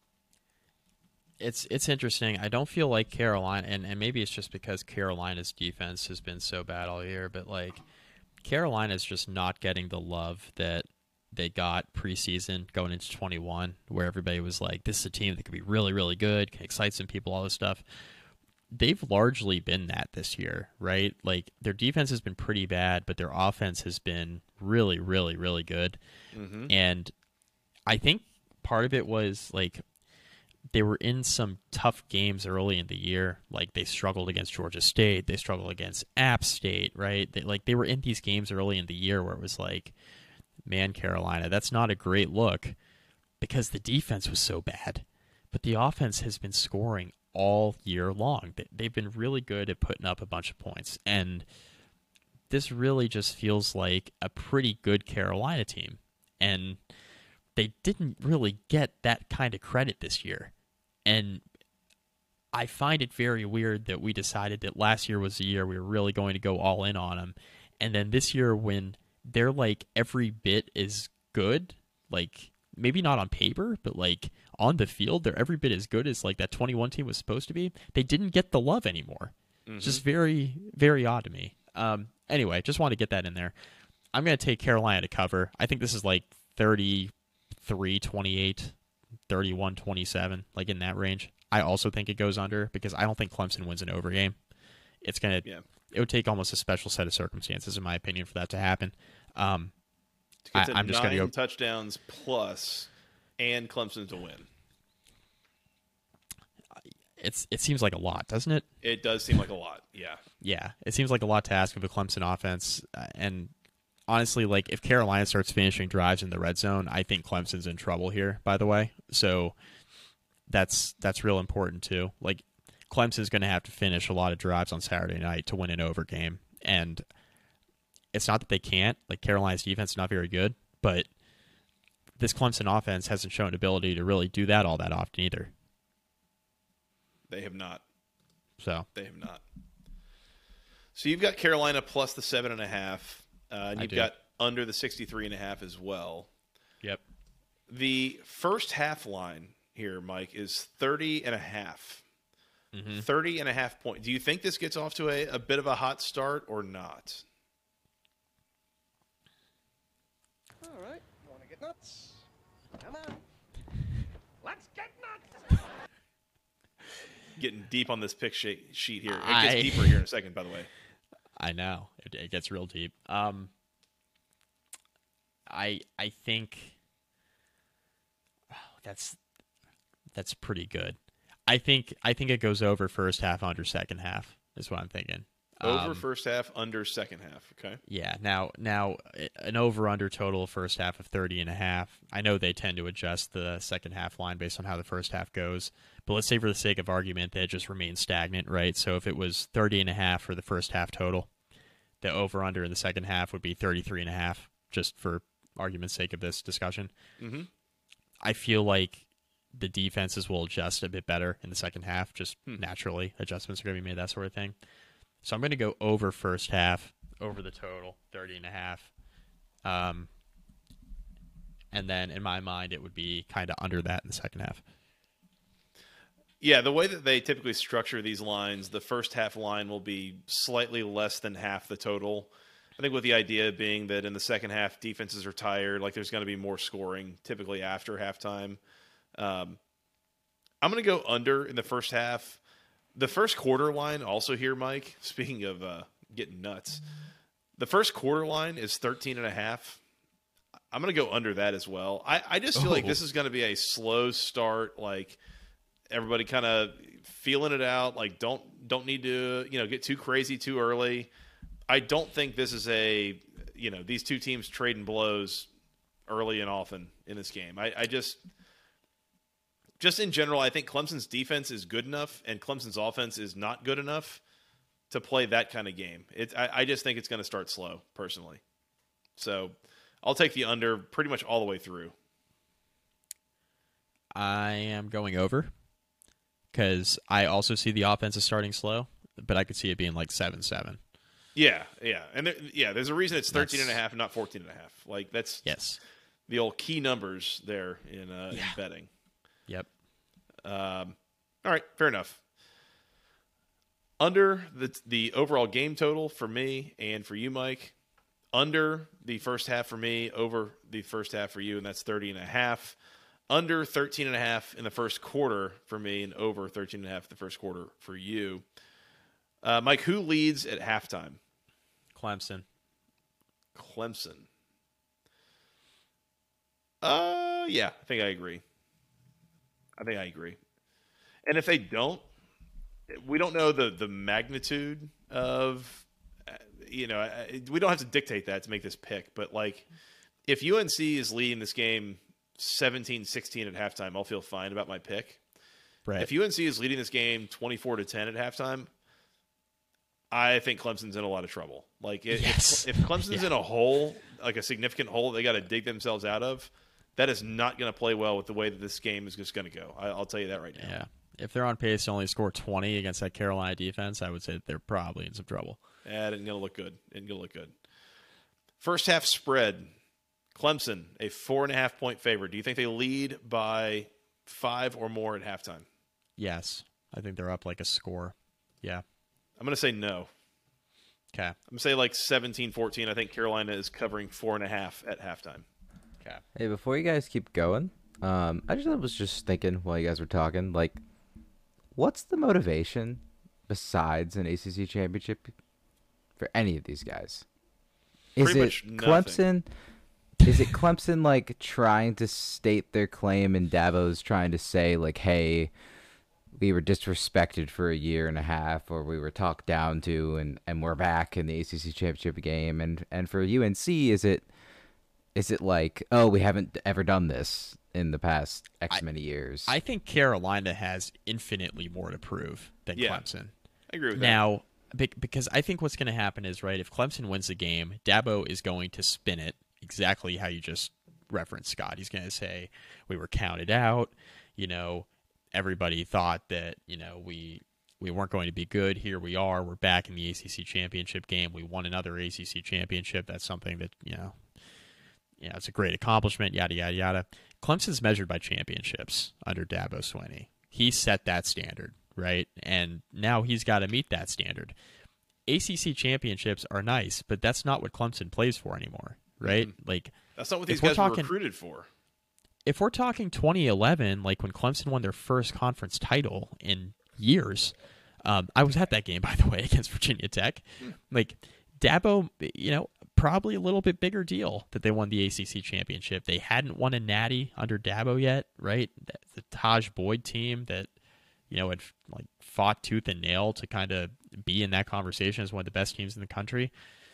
It's it's interesting. I don't feel like Carolina, and, and maybe it's just because Carolina's defense has been so bad all year, but like Carolina's just not getting the love that they got preseason going into twenty-one, where everybody was like, this is a team that could be really, really good, can excite some people, all this stuff. they've largely been that this year, right? Like their defense has been pretty bad, but their offense has been really, really, really good. Mm-hmm. And I think part of it was like they were in some tough games early in the year. Like they struggled against Georgia State, they struggled against App State, right? They, like they were in these games early in the year where it was like, man, Carolina, that's not a great look because the defense was so bad. But the offense has been scoring all year long. They've been really good at putting up a bunch of points. And this really just feels like a pretty good Carolina team. And they didn't really get that kind of credit this year. And I find it very weird that we decided that last year was the year we were really going to go all in on them. And then this year when they're like every bit as good, like maybe not on paper, but like on the field, they're every bit as good as like that twenty-one team was supposed to be. They didn't get the love anymore. Mm-hmm. It's just very, very odd to me. Um, anyway, just want to get that in there. I'm going to take Carolina to cover. I think this is like thirty-three twenty-eight, thirty-one twenty-seven, like in that range. I also think it goes under because I don't think Clemson wins an over game. It's going to, yeah. It would take almost a special set of circumstances, in my opinion, for that to happen. Um, to get to I, I'm just nine going to go touchdowns plus and Clemson to win. It's it seems like a lot, doesn't it? It does seem like a lot. Yeah. Yeah, it seems like a lot to ask of a Clemson offense. Uh, and honestly, like if Carolina starts finishing drives in the red zone, I think Clemson's in trouble here. By the way, so that's that's real important too. Like Clemson's going to have to finish a lot of drives on Saturday night to win an over game, and it's not that they can't. Like Carolina's defense is not very good, but this Clemson offense hasn't shown ability to really do that all that often either. They have not. So they have not. So you've got Carolina plus the seven and a half, uh, and you've got under the sixty-three and a half as well. Yep. The first half line here, Mike, is thirty and a half. Mm-hmm. thirty and a half point. Do you think this gets off to a, a bit of a hot start or not? All right. You want to get nuts? Come on. Let's get nuts. Getting deep on this pick sheet here. It I, gets deeper here in a second, by the way. I know. It, it gets real deep. Um, I I think oh, that's that's pretty good. I think I think it goes over first half, under second half is what I'm thinking. Over um, first half, under second half. Okay. Yeah. Now now an over under total first half of thirty and a half. I know they tend to adjust the second half line based on how the first half goes. But let's say for the sake of argument that it just remains stagnant, right? So if it was thirty and a half for the first half total, the over under in the second half would be thirty-three and a half, just for argument's sake of this discussion. Mm-hmm. I feel like the defenses will adjust a bit better in the second half, just hmm. naturally. Adjustments are going to be made, that sort of thing. So I'm going to go over first half, over the total, thirty and a half. Um, and then in my mind, it would be kind of under that in the second half. Yeah, the way that they typically structure these lines, the first half line will be slightly less than half the total. I think with the idea being that in the second half, defenses are tired, like there's going to be more scoring typically after halftime. Um, I'm going to go under in the first half. The first quarter line also here, Mike, speaking of uh, getting nuts, the first quarter line is thirteen and a half. I'm going to go under that as well. I, I just feel oh. like this is going to be a slow start, like everybody kind of feeling it out, like don't don't need to, you know, get too crazy too early. I don't think this is a, you know, these two teams trading blows early and often in this game. I, I just just in general, I think Clemson's defense is good enough and Clemson's offense is not good enough to play that kind of game. It, I, I just think it's going to start slow, personally. So I'll take the under pretty much all the way through. I am going over because I also see the offense is starting slow, but I could see it being like seven seven. Yeah, yeah. And there, yeah, there's a reason it's thirteen and a half and not fourteen and a half. Like that's yes. the old key numbers there in, uh, yeah. in betting. Yep. Um, all right, fair enough. Under the the overall game total for me and for you, Mike, under the first half for me, over the first half for you, and that's thirty and a half. under thirteen and a half in the first quarter for me and over thirteen and a half in the first quarter for you. Uh, Mike, who leads at halftime? Clemson. Clemson. Uh, yeah, I think I agree. I think I agree. And if they don't, we don't know the, the magnitude of, you know, we don't have to dictate that to make this pick. But, like, if U N C is leading this game seventeen sixteen at halftime, I'll feel fine about my pick. Right. If U N C is leading this game twenty-four to ten at halftime, I think Clemson's in a lot of trouble. Like, if, yes. if Clemson's yeah. in a hole, like a significant hole they got to dig themselves out of, that is not going to play well with the way that this game is just going to go. I, I'll tell you that right now. Yeah. If they're on pace to only score twenty against that Carolina defense, I would say that they're probably in some trouble. Yeah, it ain't going to look good. It ain't going to look good. First half spread, Clemson, a four and a half point favorite. Do you think they lead by five or more at halftime? Yes. I think they're up like a score. Yeah. I'm going to say no. Okay. I'm going to say like seventeen fourteen. I think Carolina is covering four and a half at halftime. Okay. Hey, before you guys keep going, um, I just was just thinking while you guys were talking, like, what's the motivation besides an A C C championship for any of these guys? Is Pretty it much nothing. Clemson? Is it Clemson like trying to state their claim, and Dabo's trying to say like, "Hey, we were disrespected for a year and a half, or we were talked down to, and, and we're back in the A C C championship game." And and for U N C, is it is it like, "Oh, we haven't ever done this in the past X I, many years"? I think Carolina has infinitely more to prove than Yeah, Clemson. I agree with now, be- because I think what's going to happen is, right, if Clemson wins the game, Dabo is going to spin it exactly how you just referenced, Scott. He's going to say, we were counted out, you know, everybody thought that, you know, we we weren't going to be good. Here we are. We're back in the A C C championship game. We won another A C C championship. That's something that, you know, you know, it's a great accomplishment, yada, yada, yada. Clemson's measured by championships under Dabo Swinney. He set that standard, right? And now he's got to meet that standard. A C C championships are nice, but that's not what Clemson plays for anymore, right? Mm-hmm. Like, that's not what these we're guys talking, were recruited for. If we're talking twenty eleven, like when Clemson won their first conference title in years, um, I was at that game, by the way, against Virginia Tech. Like, Dabo, you know, probably a little bit bigger deal that they won the A C C championship. They hadn't won a natty under Dabo yet, right? The Taj Boyd team that, you know, had like fought tooth and nail to kind of be in that conversation as one of the best teams in the country.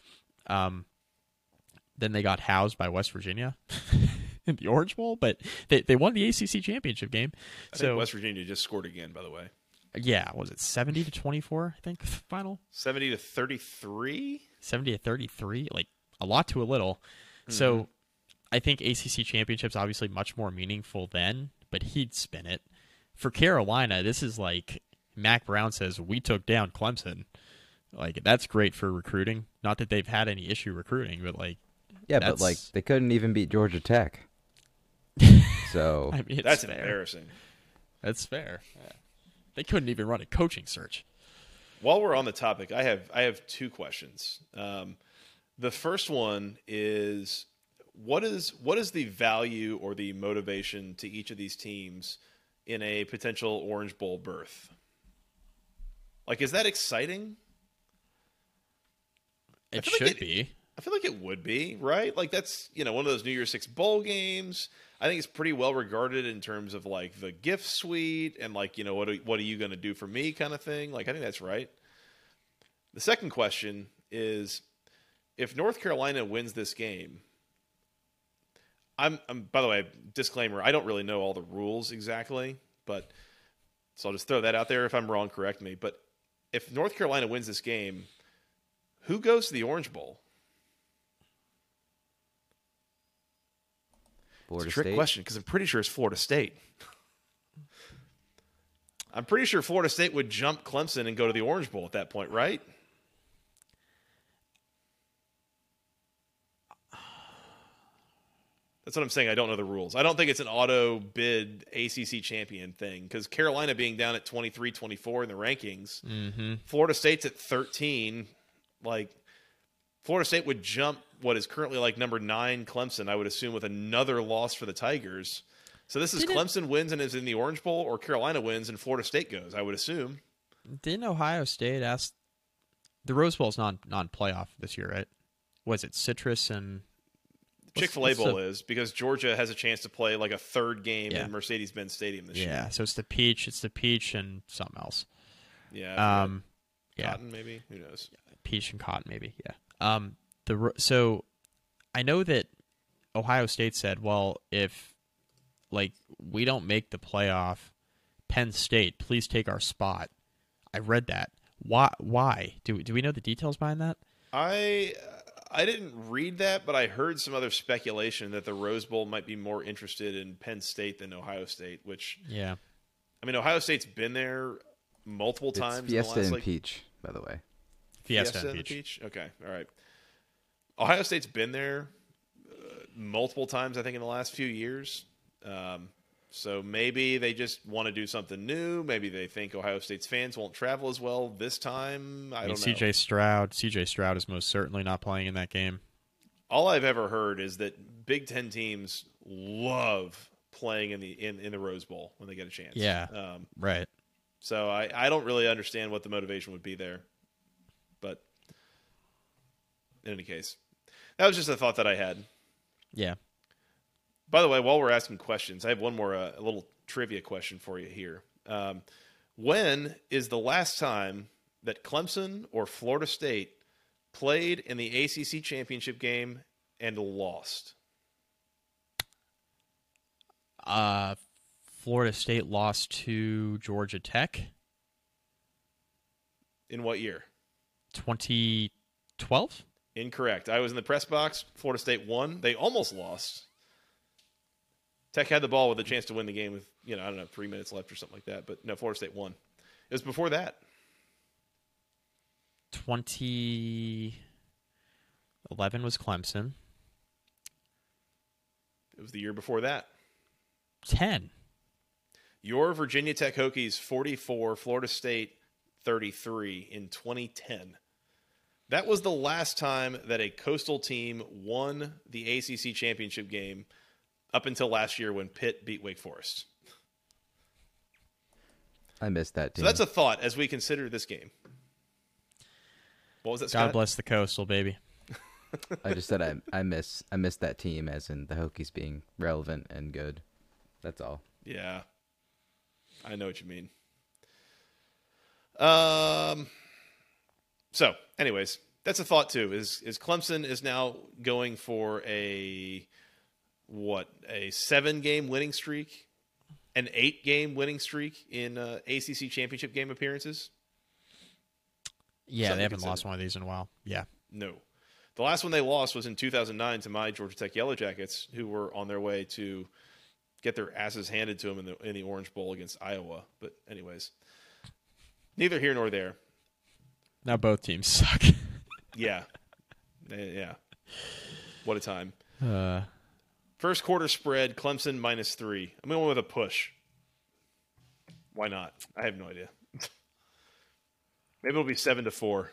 Um, then they got housed by West Virginia in the Orange Bowl, but they they won the A C C championship game. I so think West Virginia just scored again, by the way. Yeah, was it seventy to twenty-four? I think final seventy to thirty-three. Seventy to thirty-three, like a lot to a little. Mm-hmm. So I think A C C championship's obviously much more meaningful then, but he'd spin it. For Carolina, this is like Mac Brown says, we took down Clemson. Like, that's great for recruiting. Not that they've had any issue recruiting, but like, yeah, but like they couldn't even beat Georgia Tech. So I mean, that's fair. embarrassing. That's fair. Yeah. They couldn't even run a coaching search. While we're on the topic, I have I have two questions. Um, the first one is what is what is the value or the motivation to each of these teams in a potential Orange Bowl berth? Like, is that exciting? It should like it, be. I feel like it would be, right? Like, that's, you know, one of those New Year's Six bowl games. I think it's pretty well regarded in terms of like the gift suite and like, you know, what are, what are you going to do for me kind of thing. Like, I think that's right. The second question is, if North Carolina wins this game, I'm, I'm by the way, disclaimer, I don't really know all the rules exactly, but so I'll just throw that out there. If I'm wrong, correct me. But if North Carolina wins this game, who goes to the Orange Bowl? Florida it's a trick State? question because I'm pretty sure it's Florida State. I'm pretty sure Florida State would jump Clemson and go to the Orange Bowl at that point, right? That's what I'm saying. I don't know the rules. I don't think it's an auto bid A C C champion thing because Carolina being down at twenty-three twenty-four in the rankings, mm-hmm. Florida State's at thirteen. Like, Florida State would jump what is currently like number nine Clemson, I would assume, with another loss for the Tigers. So this is Didn't- Clemson wins and is in the Orange Bowl, or Carolina wins and Florida State goes, I would assume. Didn't Ohio State ask? The Rose Bowl's non non playoff this year, right? Was it Citrus and what's- Chick-fil-A what's Bowl the- is, because Georgia has a chance to play like a third game Yeah. in Mercedes-Benz Stadium this year. Yeah, so it's the peach. It's the peach and something else. Yeah. Um, yeah, Cotton, maybe? Who knows? peach and cotton, maybe. Yeah. Um, the Ro- so I know that Ohio State said, well, if like we don't make the playoff, Penn State, please take our spot. I read that. Why? Why? Do do we know the details behind that? I I didn't read that, but I heard some other speculation that the Rose Bowl might be more interested in Penn State than Ohio State, which, Yeah. I mean, Ohio State's been there multiple It's times. Fiesta in the last, and like, Peach, by the way. Fiesta, Fiesta and and peach. Peach? Okay, all right. Ohio State's been there uh, multiple times, I think, in the last few years. Um, so maybe they just want to do something new. Maybe they think Ohio State's fans won't travel as well this time. I, I mean, don't know. C J Stroud. C J Stroud is most certainly not playing in that game. All I've ever heard is that Big Ten teams love playing in the in, in the Rose Bowl when they get a chance. Yeah. Um, Right. so I, I don't really understand what the motivation would be there. But in any case, that was just a thought that I had. Yeah. By the way, while we're asking questions, I have one more uh, a little trivia question for you here. Um, when is the last time that Clemson or Florida State played in the A C C championship game and lost? Uh, Florida State lost to Georgia Tech. In what year? twenty twelve. Incorrect. I was in the press box. Florida State won. They almost lost. Tech had the ball with a chance to win the game with, you know, I don't know, three minutes left or something like that. But no, Florida State won. It was before that. twenty eleven was Clemson. It was the year before that. ten. Your Virginia Tech Hokies forty-four, Florida State thirty-three in twenty ten. That was the last time that a coastal team won the A C C championship game, up until last year when Pitt beat Wake Forest. I missed that So team. that's a thought as we consider this game. What was that, God Scott? bless the coastal, baby. I just said I I miss I miss that team, as in the Hokies being relevant and good. That's all. Yeah. I know what you mean. Um. So, anyways, that's a thought too. Is is Clemson is now going for a what a seven game winning streak, an eight game winning streak in uh, A C C championship game appearances? Yeah, Something they to haven't consider. lost one of these in a while. Yeah. No. The last one they lost was in two thousand nine to my Georgia Tech Yellow Jackets, who were on their way to get their asses handed to them in the in the Orange Bowl against Iowa. But anyways, neither here nor there. Now both teams suck. Yeah. Eh, yeah. What a time. uh, First quarter spread, Clemson minus three. I'm going with a push. Why not? I have no idea. Maybe it'll be seven to four.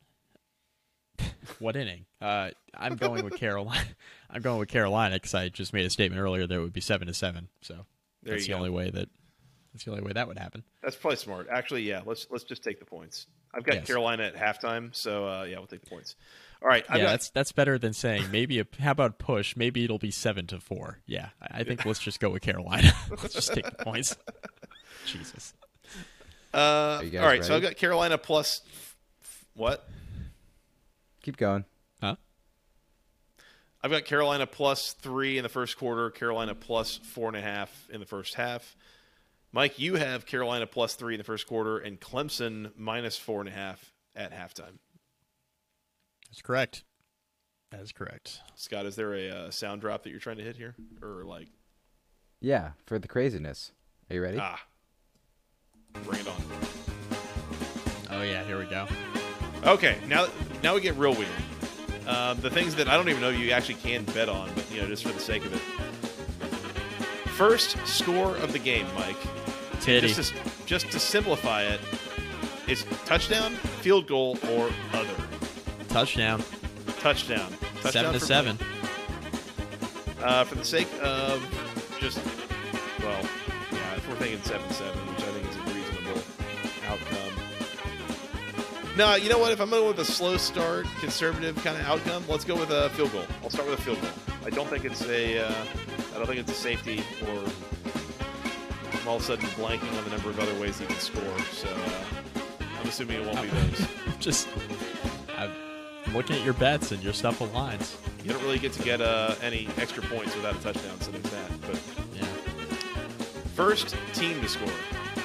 what inning? Uh, I'm going with Carolina. I'm going with Carolina because I just made a statement earlier that it would be seven to seven. So There that's you the go. only way that that's the only way that would happen. That's probably smart. Actually, yeah. Let's let's just take the points. I've got Yes. Carolina at halftime, so uh, yeah, we'll take the points. All right. I've yeah, got, that's that's better than saying maybe a how about push? Maybe it'll be seven to four. Yeah, I, I think let's just go with Carolina. Let's just take the points. Jesus. Uh, Are you guys all right, so ready? I've got Carolina plus what? Keep going. Huh? I've got Carolina plus three in the first quarter, Carolina plus four and a half in the first half. Mike, you have Carolina plus three in the first quarter and Clemson minus four and a half at halftime. That's correct. That is correct. Scott, is there a uh, sound drop that you're trying to hit here, or like Yeah, for the craziness. Are you ready? ah, bring it on? Oh yeah, here we go. Okay, now now we get real weird. Um, the things that I don't even know you actually can bet on, but you know, just for the sake of it. First score of the game, Mike. Titty. Just to, just to simplify it, it's touchdown, field goal, or other. Touchdown. Touchdown. Touchdown Seven to for seven. Mike. Uh, for the sake of just well, yeah, if we're thinking seven seven, which I think is a reasonable outcome. No, you know what? If I'm going with a slow start, conservative kind of outcome, let's go with a field goal. I'll start with a field goal. I don't think it's a, uh, I don't think it's a safety, or I'm all of a sudden blanking on the number of other ways he can score. So uh, I'm assuming it won't be those. Just I'm looking at your bets and your stuff aligns. You don't really get to get uh, any extra points without a touchdown, so there's that. But Yeah. first team to score,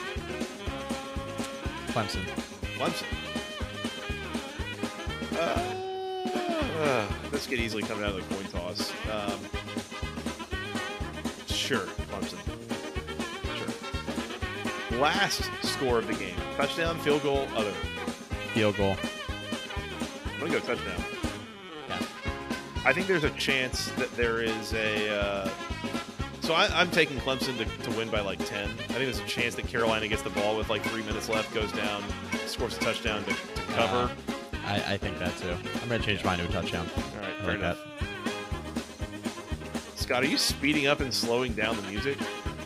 Clemson. Clemson. Uh, uh, this could easily come out of the coin toss. Um, sure, Clemson. Sure. Last score of the game: touchdown, field goal, other. Field goal. I'm gonna go touchdown. Yeah. I think there's a chance that there is a. Uh, so I, I'm taking Clemson to, to win by like ten. I think there's a chance that Carolina gets the ball with like three minutes left, goes down, scores a touchdown to, to cover. Uh, I, I think that too. I'm going to change mine to a touchdown. All right, I fair like enough. that. Scott, are you speeding up and slowing down the music?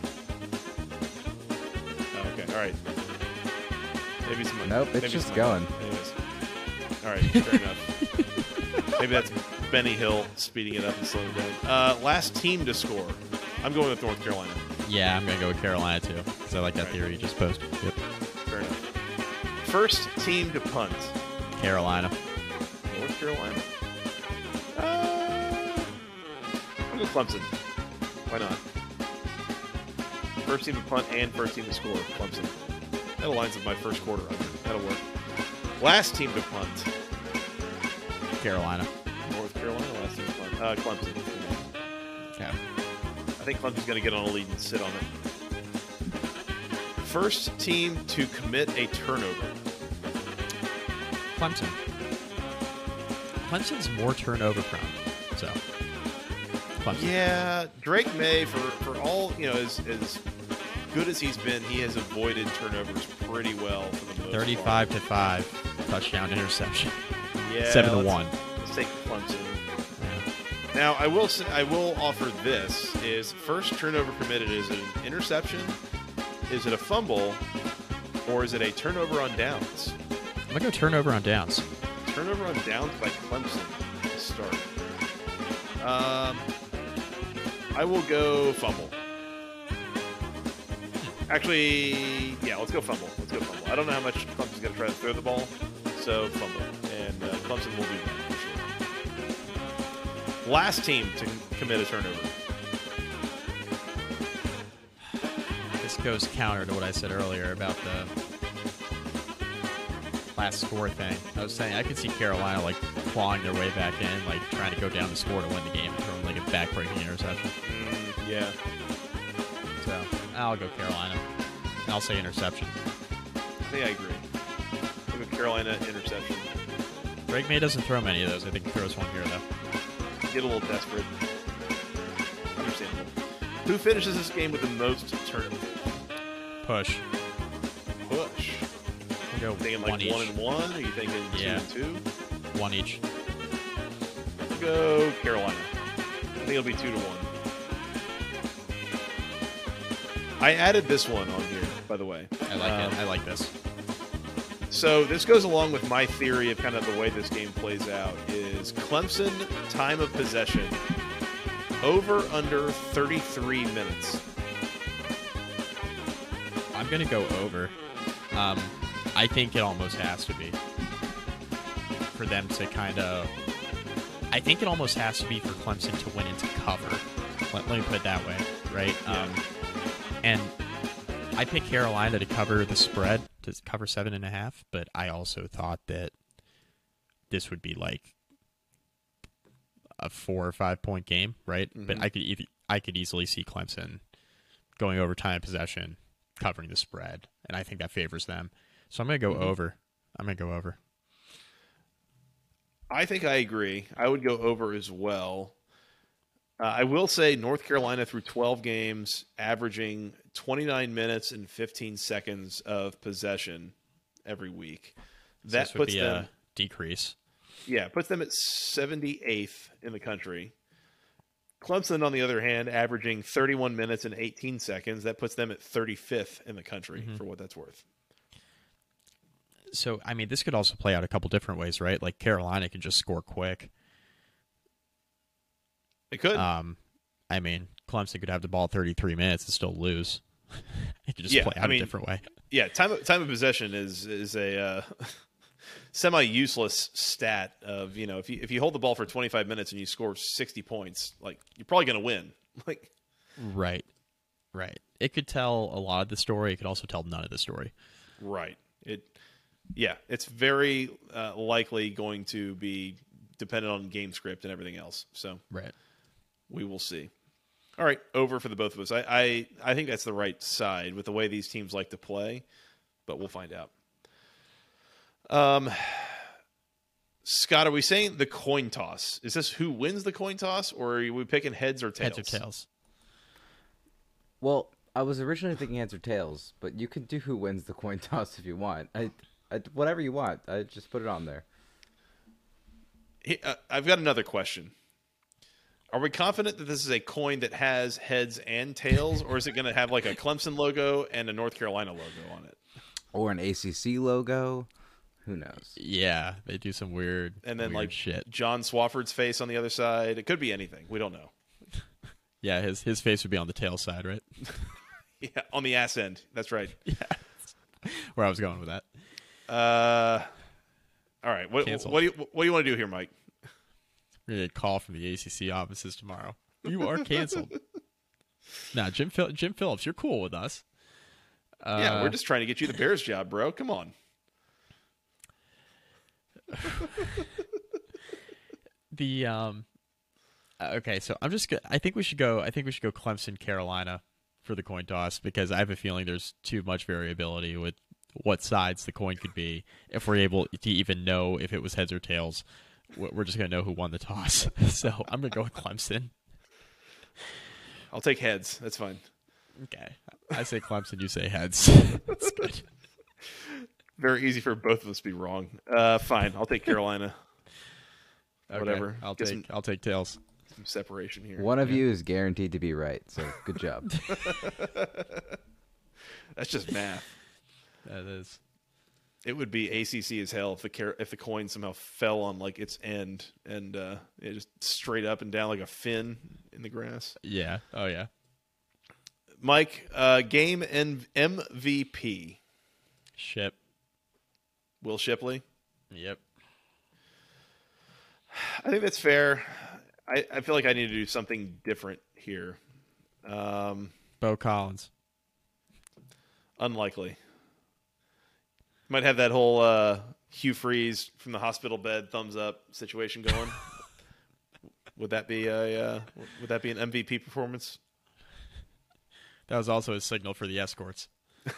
Oh, okay, all right. Maybe some. Nope, it's maybe just some- going. Anyways. All right, fair enough. Maybe that's Benny Hill speeding it up and slowing down. Uh, last team to score. I'm going with North Carolina. Yeah, I'm going to go with Carolina too, because I like that Right. theory you just posted. Yep. Fair enough. First team to punt. Carolina. North Carolina. Uh, I'm going Clemson. Why not? First team to punt and first team to score. Clemson. That aligns with my first quarter under. That'll work. Last team to punt. Carolina. North Carolina. Last team to punt. Uh, Clemson. Yeah. I think Clemson's going to get on a lead and sit on it. First team to commit a turnover. Clemson. Clemson's more turnover prone, so Clemson. Yeah, Drake May, for, for all, you know, as, as good as he's been, he has avoided turnovers pretty well for the most thirty-five to five, touchdown interception. part. Yeah, Seven to let's- one. Let's take Clemson. Yeah. Now, I will say, I will offer this: is first turnover committed, is it an interception, is it a fumble, or is it a turnover on downs? I'm gonna go turnover on downs. Turnover on downs by Clemson to start. Um, I will go fumble. Actually, yeah, let's go fumble. Let's go fumble. I don't know how much Clemson's going to try to throw the ball, so fumble. And uh, Clemson will do that for sure. Last team to commit a turnover. This goes counter to what I said earlier about the last score thing. I was saying I could see Carolina like clawing their way back in, like trying to go down the score to win the game and throwing like a back-breaking interception. Mm, yeah. So I'll go Carolina. And I'll say interception. I think I agree. I'll go Carolina interception. Drake May doesn't throw many of those. I think he throws one here though. Get a little desperate. Understandable. Who finishes this game with the most turnovers? Push. Push. We'll go Thinking like one one, each. and one? Are you thinking Yeah. two and two? One each. We'll go Carolina. I think it'll be two to one. I added this one on here, by the way. I like Um, it. I like this. So this goes along with my theory of kind of the way this game plays out is Clemson time of possession over under thirty-three minutes. I'm gonna go over. Um, I think it almost has to be for them to kind of. I think it almost has to be for Clemson to win into cover. Let, let me put it that way, right? Yeah. Um, and I picked Carolina to cover the spread, to cover seven and a half. But I also thought that this would be like a four or five point game, right? But Mhm. I could eith- I could easily see Clemson going over time of possession, covering the spread, and I think that favors them. So I'm going to go Mhm. over. I'm going to go over. I think I agree. I would go over as well. Uh, I will say North Carolina through twelve games, averaging twenty-nine minutes and fifteen seconds of possession every week. So That this would puts be them, a decrease. yeah, puts them at seventy-eighth in the country. Clemson, on the other hand, averaging thirty-one minutes and eighteen seconds. That puts them at thirty-fifth in the country, Mm-hmm. for what that's worth. So, I mean, this could also play out a couple different ways, right? Like Carolina could just score quick. It could. Um, I mean, Clemson could have the ball thirty-three minutes and still lose. It could just Yeah, play out I mean, a different way. Yeah, time of, time of possession is is a uh, semi useless stat. Of you know, if you if you hold the ball for twenty-five minutes and you score sixty points, like you're probably going to win. Like, Right, right. It could tell a lot of the story. It could also tell none of the story. right? It, yeah, it's very uh, likely going to be dependent on game script and everything else. So Right. we will see. All right, over for the both of us. I, I I think that's the right side with the way these teams like to play, but we'll find out. Um, Scott, are we saying the coin toss? Is this who wins the coin toss, or are we picking heads or tails? Heads or tails. Well, I was originally thinking heads or tails, but you can do who wins the coin toss if you want. I, I whatever you want. I just put it on there. He- uh, I've got another question. Are we confident that this is a coin that has heads and tails, or is it going to have like a Clemson logo and a North Carolina logo on it? Or an A C C logo. Who knows? Yeah, they do some weird, And then weird like shit. John Swafford's face on the other side. It could be anything. We don't know. Yeah, his his face would be on the tail side, right? Yeah, on the ass end. That's right. Where I was going with that. Uh, all right. What, Canceled. what do you what do you want to do here, Mike? We're gonna get a call from the A C C offices tomorrow. You are canceled. Nah, Jim Phil- Jim Phillips, you're cool with us. Uh, Yeah, we're just trying to get you the Bears job, bro. Come on. the um. uh, Okay, so I'm just. Go- I think we should go. I think we should go Clemson, Carolina, for the coin toss because I have a feeling there's too much variability with what sides the coin could be. If we're able to even know if it was heads or tails, we- we're just gonna know who won the toss. So I'm gonna go with Clemson. I'll take heads. That's fine. Okay, I say Clemson. You say heads. That's good. Very easy for both of us to be wrong. Uh, fine. I'll take Carolina. Okay, Whatever. I'll Get take. some- I'll take tails. Some separation here. One of you is guaranteed to be right, so good job. That's just math. That is. It would be A C C as hell if the car- if the coin somehow fell on like its end and uh, it just straight up and down like a fin in the grass. Yeah. Oh yeah. Mike, uh, game and M V P. Ship. Will Shipley. Yep. I think that's fair. I, I feel like I need to do something different here. Um, Bo Collins. unlikely. Might have that whole uh, Hugh Freeze from the hospital bed thumbs up situation going. Would that be a uh, would that be an M V P performance? That was also a signal for the escorts.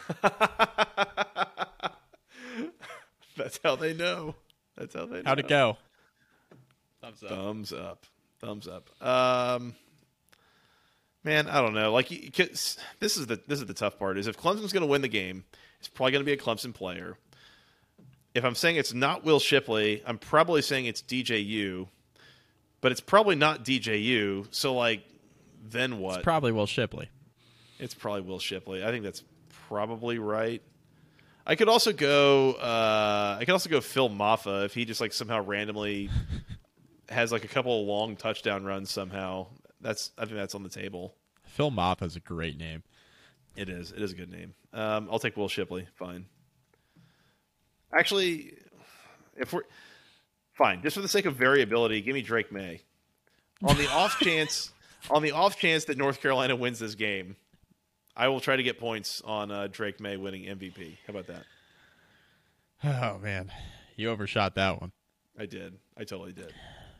That's how they know. That's how they know. How'd it go? Thumbs up. Thumbs up. Thumbs up. Um, man, I don't know. Like, you- 'cause this is the this is the tough part. Is if Clemson's going to win the game, it's probably going to be a Clemson player. If I'm saying it's not Will Shipley, I'm probably saying it's D J U, but it's probably not D J U. So, like, then what? It's probably Will Shipley. It's probably Will Shipley. I think that's probably right. I could also go. Uh, I could also go Phil Maffa if he just like somehow randomly has like a couple of long touchdown runs somehow. That's I think that's on the table. Phil Mop has a great name. It is. It is a good name. Um, I'll take Will Shipley. Fine. Actually, if we're fine, just for the sake of variability, give me Drake May. On the off chance, on the off chance that North Carolina wins this game, I will try to get points on uh, Drake May winning M V P. How about that? Oh man, you overshot that one. I did. I totally did.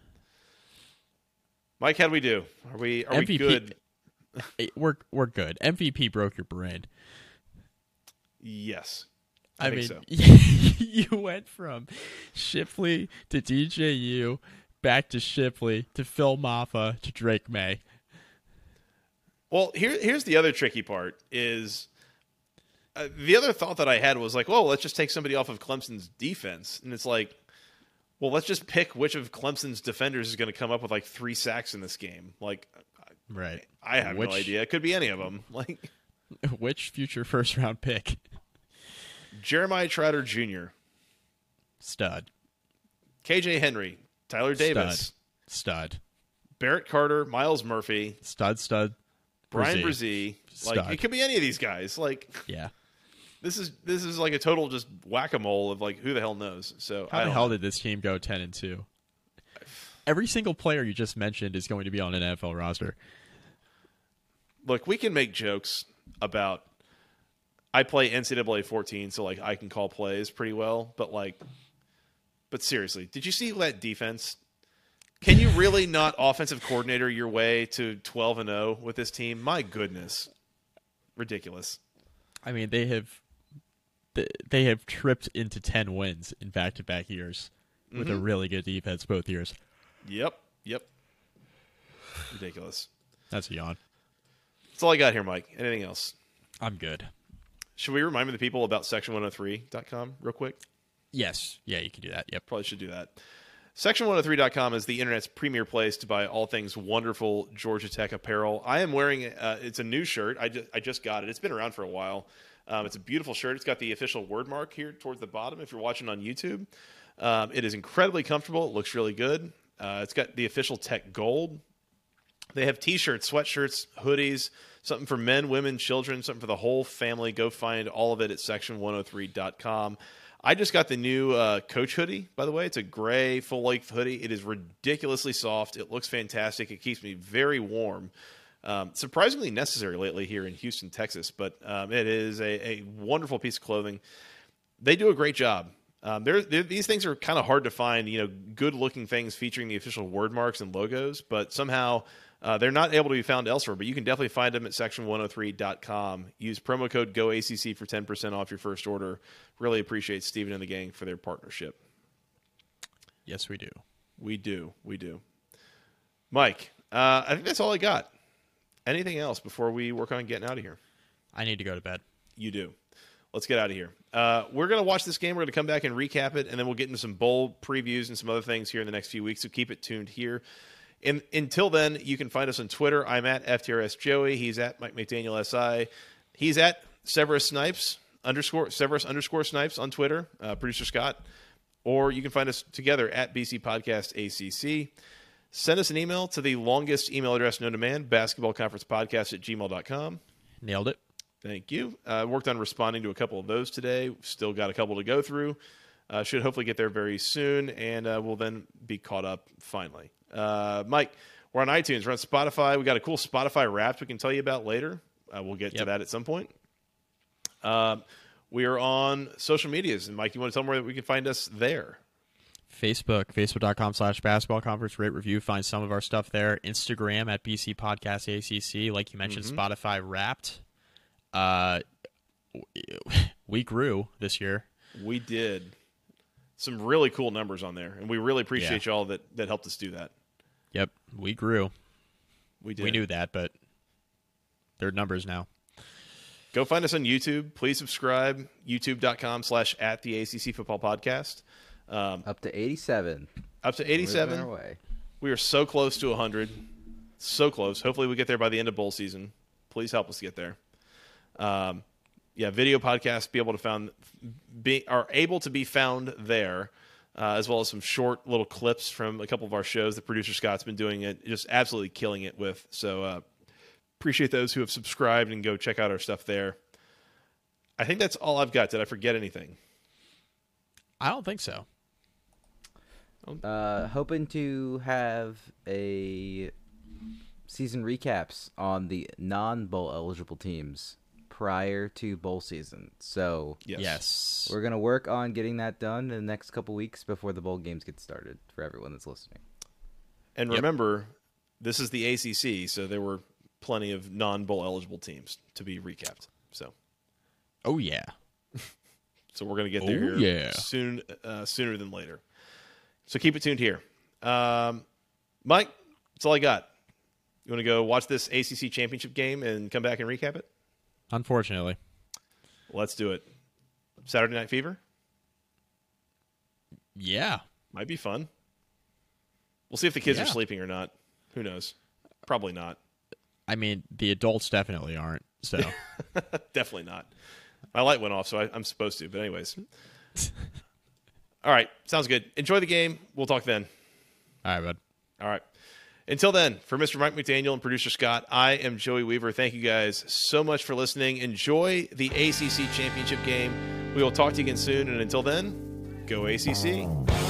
Mike, how do we do? Are we are M V P we good? Hey, We're we're good. M V P broke your brain. Yes. I, I, think mean, so. you went from Shipley to D J U, back to Shipley to Phil Maffa to Drake May. Well, here here's the other tricky part is uh, the other thought that I had was like, well, let's just take somebody off of Clemson's defense, and it's like, Well, let's just pick which of Clemson's defenders is going to come up with like three sacks in this game. Like, Right. I have Which- no idea. It could be any of them. Like Which future first round pick? Jeremiah Trotter Junior, Stud. K J Henry, Tyler Davis, Stud. Barrett Carter, Miles Murphy, Stud, stud. Brian Brzee. Brzee. Like Stud. it could be any of these guys. Like Yeah. this is this is like a total just whack a mole of like who the hell knows. So How I the don't hell know. did this team go ten and two? Every single player you just mentioned is going to be on an N F L roster. Look, we can make jokes about. I play N C double A fourteen, so like I can call plays pretty well. But like, but seriously, did you see that defense? Can you really not offensive coordinator your way to twelve and zero with this team? My goodness, ridiculous. I mean, they have they- they have tripped into ten wins in back-to-back years with a really good defense both years. Yep, yep, ridiculous. That's a yawn. That's all I got here, Mike. Anything else? I'm good. Should we remind the people about section one oh three dot com real quick? Yes. Yeah, you can do that. Yep. Probably should do that. section one oh three dot com is the internet's premier place to buy all things wonderful Georgia Tech apparel. I am wearing uh, it's a new shirt. I just, I just got it. It's been around for a while. Um, it's a beautiful shirt. It's got the official word mark here towards the bottom if you're watching on YouTube. Um, it is incredibly comfortable. It looks really good. Uh, it's got the official Tech gold. They have T-shirts, sweatshirts, hoodies, something for men, women, children, something for the whole family. Go find all of it at section one oh three dot com. I just got the new uh, Coach hoodie, by the way. It's a gray, full-length hoodie. It is ridiculously soft. It looks fantastic. It keeps me very warm. Um, surprisingly necessary lately here in Houston, Texas, but um, it is a, a wonderful piece of clothing. They do a great job. Um, they're, they're, these things are kind of hard to find, you know, good-looking things featuring the official word marks and logos, but somehow uh, they're not able to be found elsewhere. But you can definitely find them at section one oh three dot com. Use promo code G O A C C for ten percent off your first order. Really appreciate Steven and the gang for their partnership. Yes, we do. We do. We do. Mike, uh, I think that's all I got. Anything else before we work on getting out of here? I need to go to bed. You do. Let's get out of here. Uh, we're going to watch this game. We're going to come back and recap it, and then we'll get into some bowl previews and some other things here in the next few weeks, so keep it tuned here. And until then, you can find us on Twitter. I'm at F T R S Joey. He's at Mike McDaniel S I. He's at Severus Snipes, underscore Severus underscore Snipes on Twitter, uh, producer Scott. Or you can find us together at B C Podcast A C C. Send us an email to the longest email address known to man, basketballconferencepodcast at gmail dot com. Nailed it. Thank you. I uh, worked on responding to a couple of those today. Still got a couple to go through. Uh, should hopefully get there very soon, and uh, we'll then be caught up finally. Uh, Mike, we're on iTunes. We're on Spotify. We got a cool Spotify Wrapped we can tell you about later. Uh, we'll get Yep. to that at some point. Um, we are on social medias. And, Mike, you want to tell them where we can find us there? Facebook, facebook.com slash basketball conference, rate review, find some of our stuff there. Instagram at B C Podcast A C C, like you mentioned, Spotify Wrapped. Uh, we grew this year. We did. Some really cool numbers on there, and we really appreciate Yeah. y'all that, that helped us do that. Yep, we grew. We did. We knew that, but they're numbers now. Go find us on YouTube. Please subscribe. YouTube.com slash at the A C C Football Podcast. Um, Up to eighty-seven. up to Moving eighty-seven. our way. We are so close to one hundred. So close. Hopefully we get there by the end of bowl season. Please help us get there. Um, yeah, video podcasts be able to found be are able to be found there, uh, as well as some short little clips from a couple of our shows that producer Scott's been doing it, just absolutely killing it with. So uh, appreciate those who have subscribed and go check out our stuff there. I think that's all I've got. Did I forget anything? I don't think so. Uh, hoping to have a season recaps on the non-bowl eligible teams prior to bowl season. So Yes. Yes. we're gonna work on getting that done in the next couple weeks before the bowl games get started for everyone that's listening. And Yep. remember, this is the A C C, so there were plenty of non-bowl eligible teams to be recapped. So, Oh, yeah. so we're going to get there Oh, here yeah. soon, uh, sooner than later. So keep it tuned here. Um, Mike, that's all I got. You want to go watch this A C C championship game and come back and recap it? Unfortunately. Let's do it. Saturday Night Fever? Yeah. Might be fun. We'll see if the kids Yeah. are sleeping or not. Who knows? Probably not. I mean, the adults definitely aren't. So Definitely not. My light went off, so I, I'm supposed to. But anyways. All right. Sounds good. Enjoy the game. We'll talk then. all right, bud. All right. Until then, for Mister Mike McDaniel and producer Scott, I am Joey Weaver. Thank you guys so much for listening. Enjoy the A C C championship game. We will talk to you again soon. And until then, go A C C.